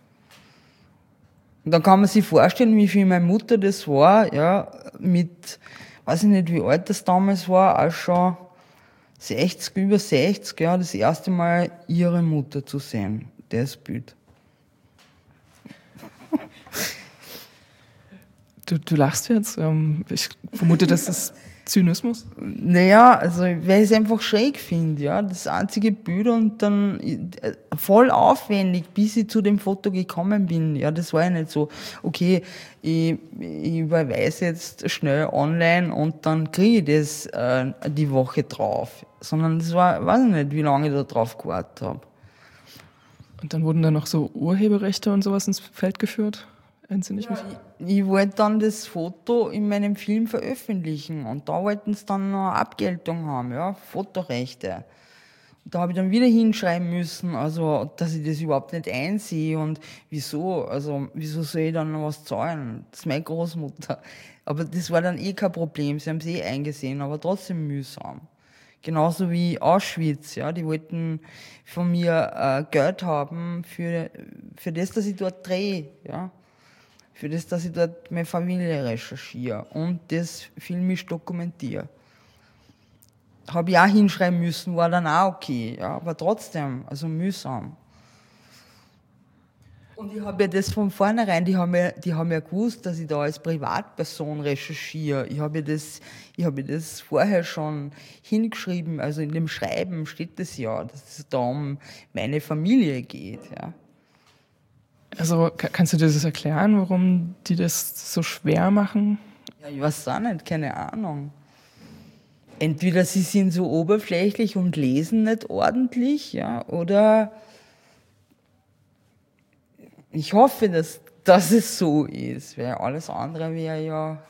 Und dann kann man sich vorstellen, wie viel meine Mutter das war, ja, mit, weiß ich nicht, wie alt das damals war, auch schon 60, über 60, ja, das erste Mal ihre Mutter zu sehen, das Bild. Du lachst jetzt. Ich vermute, das ist Zynismus. Naja, also weil ich es einfach schräg finde, ja, das einzige Bild, und dann voll aufwendig, bis ich zu dem Foto gekommen bin. Ja, das war ja nicht so, okay, ich überweise jetzt schnell online und dann kriege ich das die Woche drauf. Sondern das war, weiß ich nicht, wie lange ich da drauf gewartet habe. Und dann wurden da noch so Urheberrechte und sowas ins Feld geführt? Ich wollte dann das Foto in meinem Film veröffentlichen, und da wollten sie dann noch Abgeltung haben, ja, Fotorechte. Und da habe ich dann wieder hinschreiben müssen, also, dass ich das überhaupt nicht einsehe, und wieso soll ich dann noch was zahlen? Das ist meine Großmutter. Aber das war dann kein Problem, sie haben es eingesehen, aber trotzdem mühsam. Genauso wie Auschwitz, ja, die wollten von mir Geld haben für das, dass ich dort drehe, ja. Für das, dass ich dort meine Familie recherchiere und das filmisch dokumentiere. Habe ich auch hinschreiben müssen, war dann auch okay, ja, aber trotzdem, also mühsam. Und ich habe ja das von vornherein, die haben ja gewusst, dass ich da als Privatperson recherchiere. Ich habe das vorher schon hingeschrieben, also in dem Schreiben steht das ja, dass es da um meine Familie geht, ja. Also kannst du dir das erklären, warum die das so schwer machen? Ja, ich weiß auch nicht, keine Ahnung. entweder sie sind so oberflächlich und lesen nicht ordentlich, ja, oder ich hoffe, dass es so ist, weil alles andere wäre ja,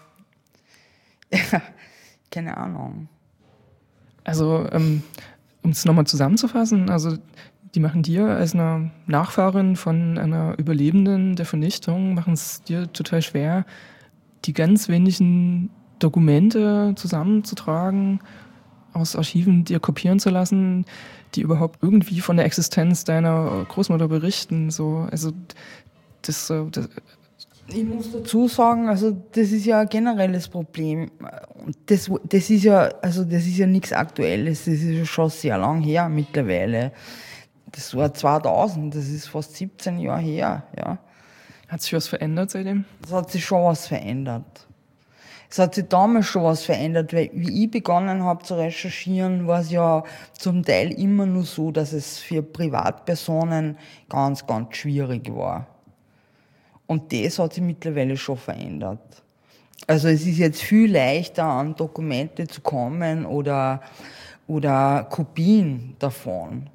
keine Ahnung. Also, um es nochmal zusammenzufassen, also die machen dir als eine Nachfahrin von einer Überlebenden der Vernichtung, machen es dir total schwer, die ganz wenigen Dokumente zusammenzutragen, aus Archiven dir kopieren zu lassen, die überhaupt irgendwie von der Existenz deiner Großmutter berichten. So, also das ich muss dazu sagen, also das ist ja ein generelles Problem. Das ist ja nichts Aktuelles, das ist ja schon sehr lang her mittlerweile. Das war 2000, das ist fast 17 Jahre her. Ja. Hat sich was verändert seitdem? Es hat sich schon was verändert. Es hat sich damals schon was verändert, weil wie ich begonnen habe zu recherchieren, war es ja zum Teil immer nur so, dass es für Privatpersonen ganz, ganz schwierig war. Und das hat sich mittlerweile schon verändert. Also es ist jetzt viel leichter, an Dokumente zu kommen oder Kopien davon.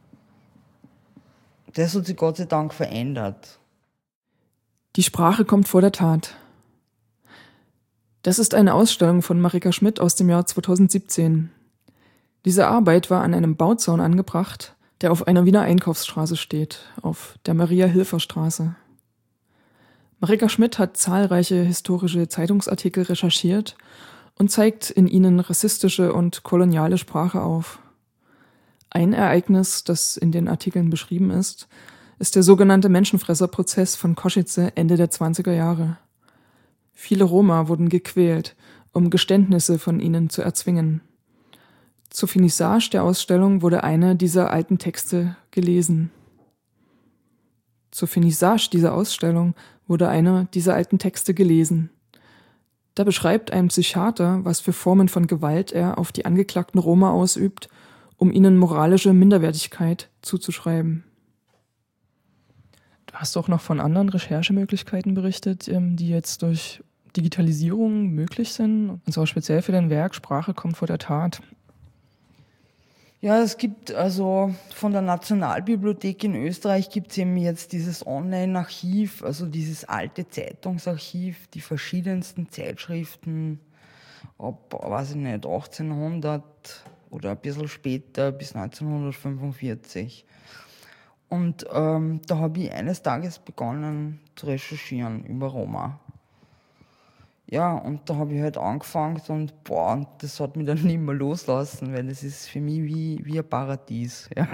Das hat sich Gott sei Dank verändert. Die Sprache kommt vor der Tat. Das ist eine Ausstellung von Marika Schmidt aus dem Jahr 2017. Diese Arbeit war an einem Bauzaun angebracht, der auf einer Wiener Einkaufsstraße steht, auf der Maria-Hilfer-Straße. Marika Schmidt hat zahlreiche historische Zeitungsartikel recherchiert und zeigt in ihnen rassistische und koloniale Sprache auf. Ein Ereignis, das in den Artikeln beschrieben ist der sogenannte Menschenfresserprozess von Košice Ende der 20er Jahre. Viele Roma wurden gequält, um Geständnisse von ihnen zu erzwingen. Zur Finissage der Ausstellung wurde einer dieser alten Texte gelesen. Zur Finissage dieser Ausstellung wurde einer dieser alten Texte gelesen. Da beschreibt ein Psychiater, was für Formen von Gewalt er auf die angeklagten Roma ausübt, um ihnen moralische Minderwertigkeit zuzuschreiben. Du hast auch noch von anderen Recherchemöglichkeiten berichtet, die jetzt durch Digitalisierung möglich sind, und zwar speziell für dein Werk Sprache kommt vor der Tat. Ja, es gibt also von der Nationalbibliothek in Österreich gibt es eben jetzt dieses Online-Archiv, also dieses alte Zeitungsarchiv, die verschiedensten Zeitschriften ab, weiß ich nicht, 1800 oder ein bisschen später bis 1945. Und da habe ich eines Tages begonnen zu recherchieren über Roma. Ja, und da habe ich halt angefangen und und das hat mich dann nicht mehr loslassen, weil das ist für mich wie ein Paradies. Ja.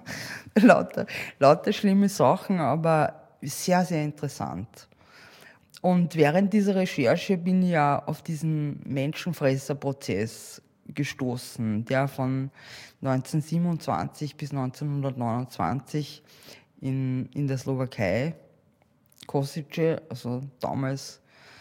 lauter schlimme Sachen, aber sehr, sehr interessant. Und während dieser Recherche bin ich ja auf diesen Menschenfresserprozess gestoßen, der von 1927 bis 1929 in der Slowakei, Košice, also damals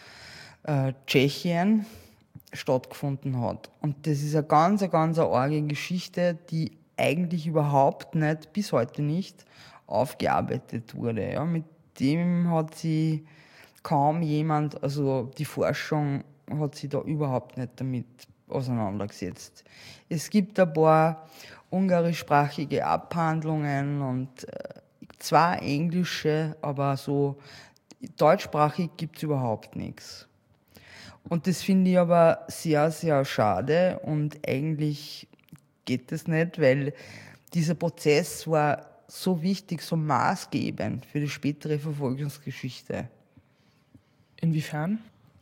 Tschechien, stattgefunden hat. Und das ist eine ganz arge Geschichte, die eigentlich überhaupt nicht, bis heute nicht, aufgearbeitet wurde. Ja, mit dem hat sie kaum jemand, also die Forschung hat sich da überhaupt nicht damit auseinandergesetzt. Es gibt ein paar ungarischsprachige Abhandlungen und zwei englische, aber so deutschsprachig gibt es überhaupt nichts. Und das finde ich aber sehr, sehr schade und eigentlich geht das nicht, weil dieser Prozess war so wichtig, so maßgebend für die spätere Verfolgungsgeschichte. Inwiefern?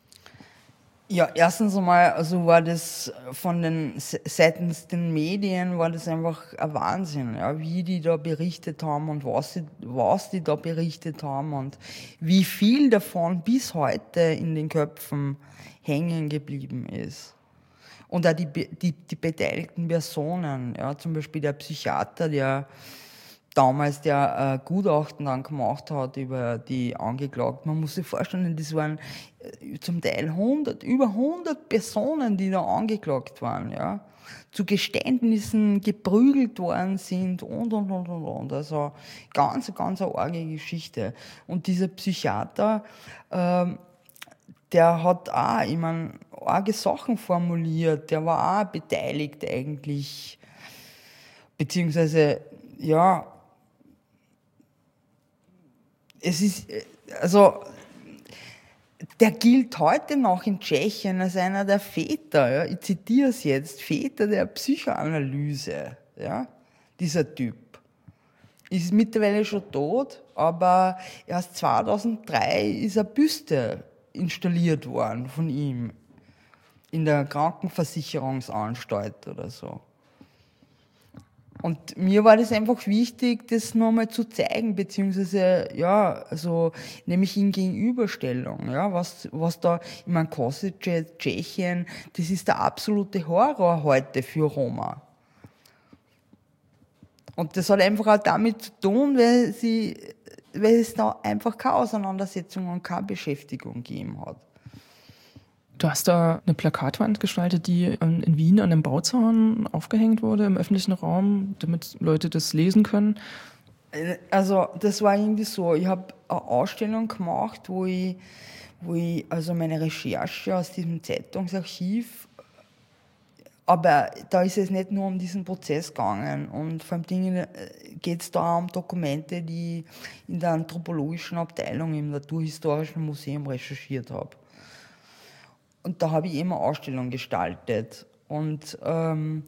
Ja, erstens einmal, also war das seitens den Medien war das einfach ein Wahnsinn, ja, wie die da berichtet haben und was die da berichtet haben und wie viel davon bis heute in den Köpfen hängen geblieben ist. Und auch die beteiligten Personen, ja, zum Beispiel der Psychiater, der damals der Gutachten dann gemacht hat über die Angeklagten. Man muss sich vorstellen, das waren zum Teil über 100 Personen, die da angeklagt waren, ja, zu Geständnissen geprügelt worden sind und. Also ganz eine arge Geschichte. Und dieser Psychiater, der hat auch, ich meine, arge Sachen formuliert. Der war auch beteiligt eigentlich. Beziehungsweise, ja, es ist, also, der gilt heute noch in Tschechien als einer der Väter, ja, ich zitiere es jetzt, Väter der Psychoanalyse, ja, dieser Typ. Ist mittlerweile schon tot, aber erst 2003 ist eine Büste installiert worden von ihm in der Krankenversicherungsanstalt oder so. Und mir war das einfach wichtig, das nochmal zu zeigen, beziehungsweise, ja, also, nämlich in Gegenüberstellung, ja, was da, ich meine, Kosice, Tschechien, das ist der absolute Horror heute für Roma. Und das hat einfach auch damit zu tun, weil es da einfach keine Auseinandersetzung und keine Beschäftigung gegeben hat. Du hast da eine Plakatwand gestaltet, die in Wien an einem Bauzaun aufgehängt wurde im öffentlichen Raum, damit Leute das lesen können. Also das war irgendwie so, ich habe eine Ausstellung gemacht, wo ich also meine Recherche aus diesem Zeitungsarchiv, aber da ist es nicht nur um diesen Prozess gegangen und vor allem geht es da um Dokumente, die ich in der anthropologischen Abteilung im Naturhistorischen Museum recherchiert habe. Und da habe ich eben eine Ausstellung gestaltet. Und dann,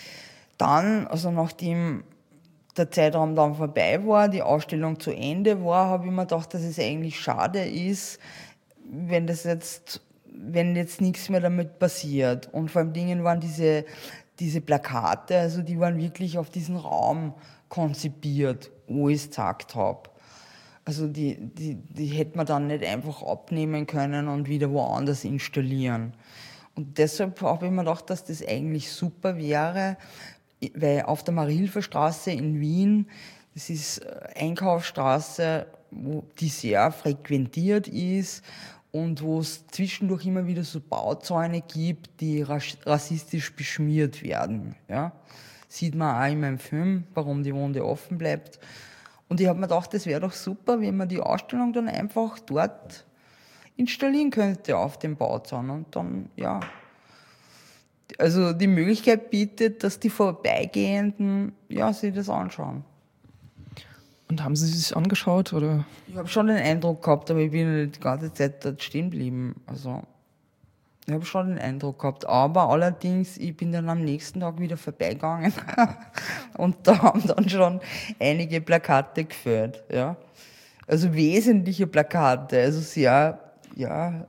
also nachdem der Zeitraum dann vorbei war, die Ausstellung zu Ende war, habe ich mir gedacht, dass es eigentlich schade ist, wenn jetzt nichts mehr damit passiert. Und vor allem waren diese Plakate, also die waren wirklich auf diesen Raum konzipiert, wo ich es gesagt habe. Also die hätte man dann nicht einfach abnehmen können und wieder woanders installieren. Und deshalb habe ich mir gedacht, dass das eigentlich super wäre, weil auf der Marie-Hilfer-Straße in Wien, das ist Einkaufsstraße, die sehr frequentiert ist und wo es zwischendurch immer wieder so Bauzäune gibt, die rassistisch beschmiert werden. Ja? Sieht man auch in meinem Film, warum die Wunde offen bleibt. Und ich habe mir gedacht, das wäre doch super, wenn man die Ausstellung dann einfach dort installieren könnte auf dem Bauzaun. Und dann, ja, also die Möglichkeit bietet, dass die Vorbeigehenden, ja, sich das anschauen. Und haben Sie sich angeschaut, oder? Ich habe schon den Eindruck gehabt, aber ich bin nicht die ganze Zeit dort stehen geblieben. Also, ich habe schon den Eindruck gehabt, aber allerdings, ich bin dann am nächsten Tag wieder vorbeigegangen und da haben dann schon einige Plakate gefehlt, ja. Also wesentliche Plakate, also sehr, ja,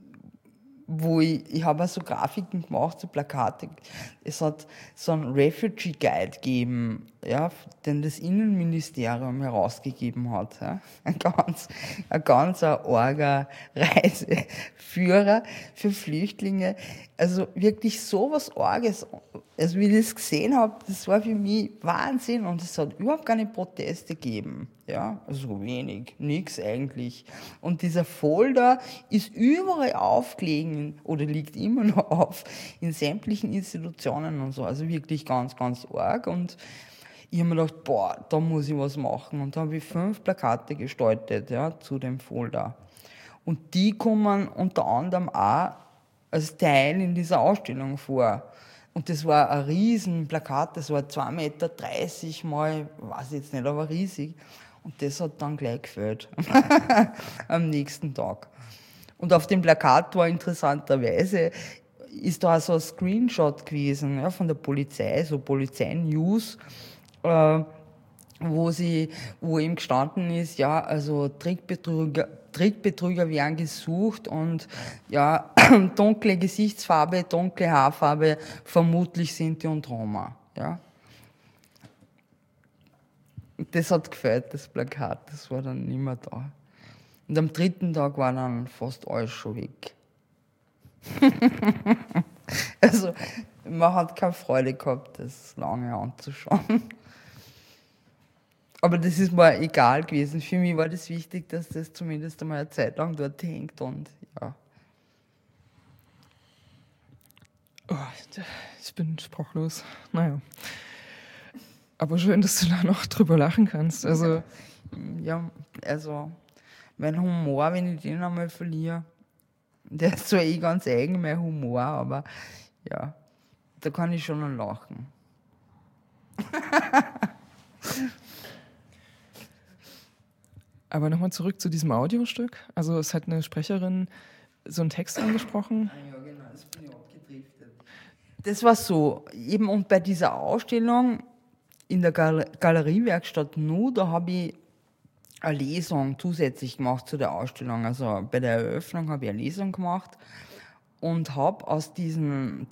wo ich habe so Grafiken gemacht, so Plakate. Es hat so einen Refugee Guide gegeben, ja, den das Innenministerium herausgegeben hat. Ja. Ein ganz arger Reiseführer für Flüchtlinge. Also wirklich so was Arges. Also wie ich das gesehen habe, das war für mich Wahnsinn und es hat überhaupt keine Proteste gegeben. Ja, also wenig, nichts eigentlich. Und dieser Folder ist überall aufgelegen oder liegt immer noch auf in sämtlichen Institutionen und so. Also wirklich ganz, ganz arg. Und ich habe mir gedacht, boah, da muss ich was machen. Und da habe ich 5 Plakate gestaltet, ja, zu dem Folder. Und die kommen unter anderem auch als Teil in dieser Ausstellung vor. Und das war ein riesen Plakat, das war 2,30 Meter mal, weiß ich jetzt nicht, aber riesig. Und das hat dann gleich gefällt am nächsten Tag. Und auf dem Plakat war interessanterweise, ist da so ein Screenshot gewesen, ja, von der Polizei, so Polizei-News, wo eben gestanden ist, ja, also Trickbetrüger werden gesucht und ja, dunkle Gesichtsfarbe, dunkle Haarfarbe, vermutlich Sinti und Roma. Ja. Das hat gefällt, das Plakat, das war dann nicht mehr da. Und am 3. Tag war dann fast alles schon weg. Also, man hat keine Freude gehabt, das lange anzuschauen. Aber das ist mir egal gewesen. Für mich war das wichtig, dass das zumindest einmal eine Zeit lang dort hängt und ja. Oh, ich bin sprachlos. Naja. Aber schön, dass du da noch drüber lachen kannst. Also ja, also mein Humor, wenn ich den einmal verliere, Der ist zwar ganz eigen, mein Humor, aber ja, da kann ich schon noch lachen. Aber nochmal zurück zu diesem Audiostück. Also es hat eine Sprecherin so einen Text angesprochen. Ja, genau, das bin ich abgedriftet. Das war so, eben und bei dieser Ausstellung in der Galeriewerkstatt NU, da habe ich eine Lesung zusätzlich gemacht zu der Ausstellung. Also bei der Eröffnung habe ich eine Lesung gemacht und habe aus der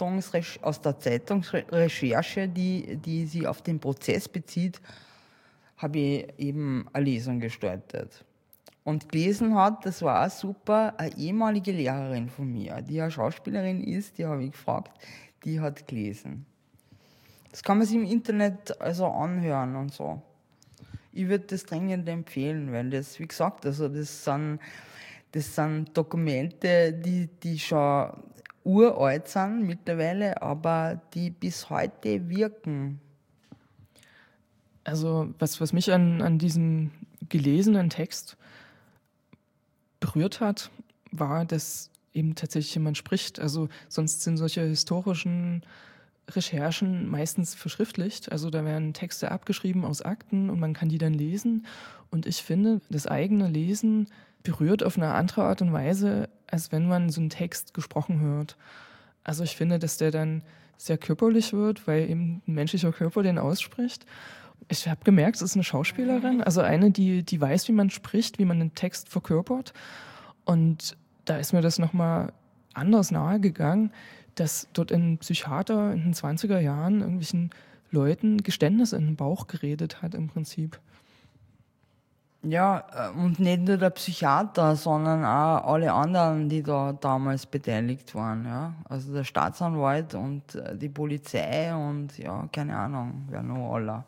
Zeitungsrecherche, die sich auf den Prozess bezieht, habe ich eben eine Lesung gestaltet. Und gelesen hat, das war auch super, eine ehemalige Lehrerin von mir, die eine Schauspielerin ist, die habe ich gefragt, die hat gelesen. Das kann man sich im Internet also anhören und so. Ich würde das dringend empfehlen, weil das, wie gesagt, also das sind Dokumente, die schon uralt sind mittlerweile, aber die bis heute wirken. Also was mich an diesem gelesenen Text berührt hat, war, dass eben tatsächlich jemand spricht. Also sonst sind solche historischen Recherchen meistens verschriftlicht. Also da werden Texte abgeschrieben aus Akten und man kann die dann lesen. Und ich finde, das eigene Lesen berührt auf eine andere Art und Weise, als wenn man so einen Text gesprochen hört. Also ich finde, dass der dann sehr körperlich wird, weil eben ein menschlicher Körper den ausspricht. Ich habe gemerkt, es ist eine Schauspielerin, also eine, die weiß, wie man spricht, wie man einen Text verkörpert. Und da ist mir das nochmal anders nahegegangen, dass dort ein Psychiater in den 20er Jahren irgendwelchen Leuten Geständnisse in den Bauch geredet hat im Prinzip. Ja, und nicht nur der Psychiater, sondern auch alle anderen, die da damals beteiligt waren. Ja? Also der Staatsanwalt und die Polizei und ja, keine Ahnung, wer noch alle.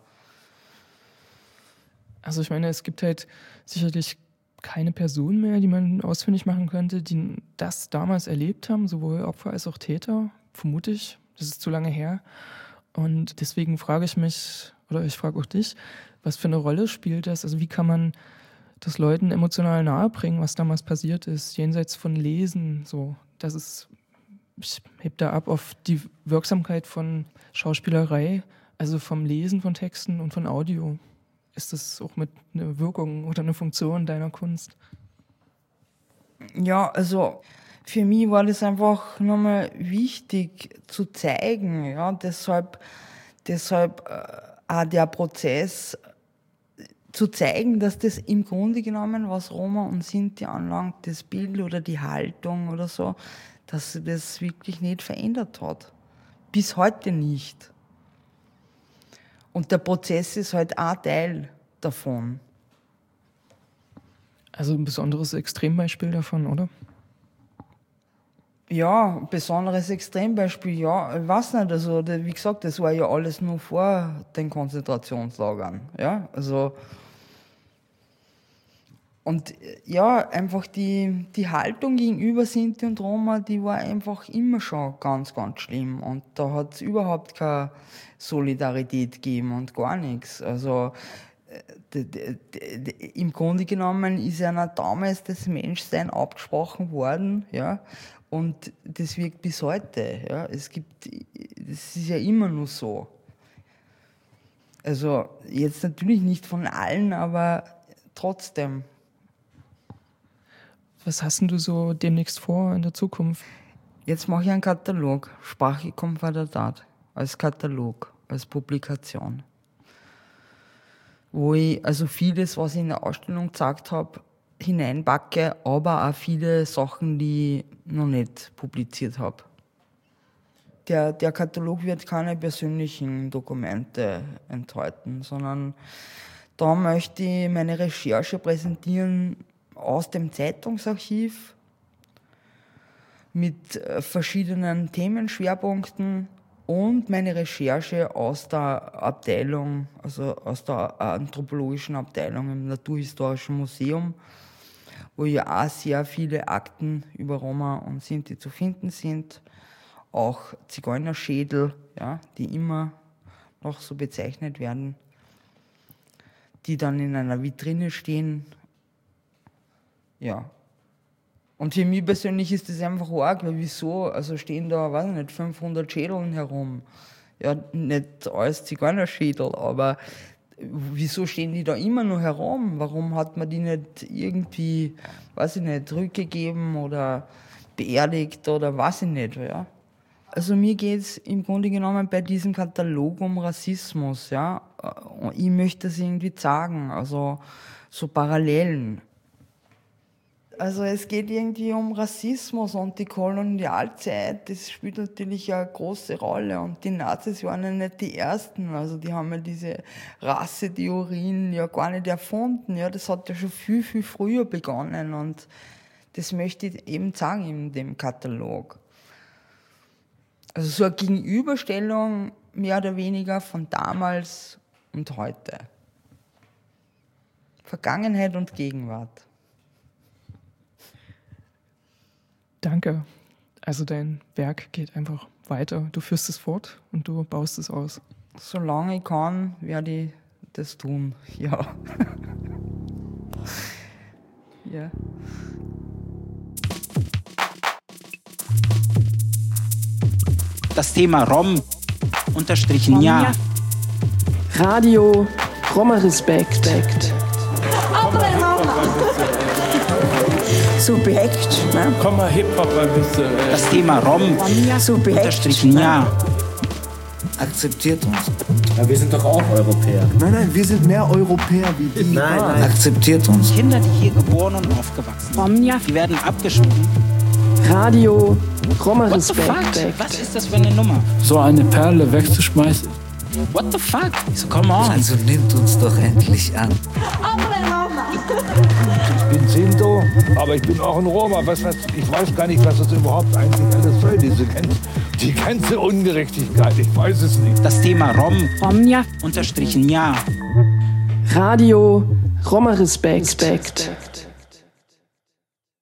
Also ich meine, es gibt halt sicherlich keine Person mehr, die man ausfindig machen könnte, die das damals erlebt haben, sowohl Opfer als auch Täter, vermute ich. Das ist zu lange her. Und deswegen frage ich mich, oder ich frage auch dich, was für eine Rolle spielt das? Also wie kann man das Leuten emotional nahebringen, was damals passiert ist, jenseits von Lesen? So, das ist, ich heb da ab auf die Wirksamkeit von Schauspielerei, also vom Lesen von Texten und von Audio. Ist das auch mit einer Wirkung oder einer Funktion deiner Kunst? Ja, also für mich war das einfach nochmal wichtig zu zeigen. Ja, deshalb auch der Prozess zu zeigen, dass das im Grunde genommen, was Roma und Sinti anlangt, das Bild oder die Haltung oder so, dass sich das wirklich nicht verändert hat. Bis heute nicht. Und der Prozess ist halt auch Teil davon. Also ein besonderes Extrembeispiel davon, oder? Ja, besonderes Extrembeispiel, ja, ich weiß nicht, also wie gesagt, das war ja alles nur vor den Konzentrationslagern, ja, also und ja, einfach die Haltung gegenüber Sinti und Roma, die war einfach immer schon ganz, ganz schlimm und da hat es überhaupt keine Solidarität gegeben und gar nichts, also im Grunde genommen ist ja damals das Menschsein abgesprochen worden, ja, und das wirkt bis heute, ja. Das ist ja immer nur so. Also jetzt natürlich nicht von allen, aber trotzdem. Was hast denn du so demnächst vor in der Zukunft? Jetzt mache ich einen Katalog, Sprache kommt vor der Tat, als Katalog, als Publikation. Wo ich also vieles, was ich in der Ausstellung gezeigt habe, hineinpacke, aber auch viele Sachen, die ich noch nicht publiziert habe. Der Katalog wird keine persönlichen Dokumente enthalten, sondern da möchte ich meine Recherche präsentieren aus dem Zeitungsarchiv mit verschiedenen Themenschwerpunkten und meine Recherche aus der Abteilung, also aus der anthropologischen Abteilung im Naturhistorischen Museum, wo ja auch sehr viele Akten über Roma und Sinti zu finden sind. Auch Zigeunerschädel, ja, die immer noch so bezeichnet werden, die dann in einer Vitrine stehen. Ja. Und für mich persönlich ist das einfach arg, weil wieso, also stehen da, weiß ich nicht, 500 Schädeln herum. Ja, nicht alles Zigeunerschädel, aber wieso stehen die da immer noch herum? Warum hat man die nicht irgendwie, weiß ich nicht, rückgegeben oder beerdigt oder weiß ich nicht, ja? Also mir geht es im Grunde genommen bei diesem Katalog um Rassismus, ja. Und ich möchte das irgendwie zeigen, also so Parallelen. Also es geht irgendwie um Rassismus und die Kolonialzeit, das spielt natürlich eine große Rolle. Und die Nazis waren ja nicht die Ersten, also die haben ja diese Rassetheorien ja gar nicht erfunden. Ja, das hat ja schon viel, viel früher begonnen und das möchte ich eben sagen in dem Katalog. Also so eine Gegenüberstellung mehr oder weniger von damals und heute. Vergangenheit und Gegenwart. Danke. Also dein Werk geht einfach weiter. Du führst es fort und du baust es aus. Solange ich kann, werde ich das tun, ja. Ja. Das Thema Rom unterstrichen ja. Radio Roma Respekt. Subjekt, ne? Komm mal Hip-Hop ein bisschen. Das Thema Rom Subjekt, unterstrichen ja. Akzeptiert uns. Ja, wir sind doch auch Europäer. Nein, wir sind mehr Europäer wie die. Nein. Akzeptiert uns. Kinder, die hier geboren und aufgewachsen sind, die werden abgeschoben. Radio Roma What the fuck? Respekt. Was ist das für eine Nummer? So eine Perle wegzuschmeißen. What the fuck? So, come on. Also nimmt uns doch endlich an. Ich bin Sinto, aber ich bin auch ein Roma. Ich weiß gar nicht, was das überhaupt eigentlich alles soll, die ganze Ungerechtigkeit. Ich weiß es nicht. Das Thema Rom unterstrichen ja. Radio Roma Respekt.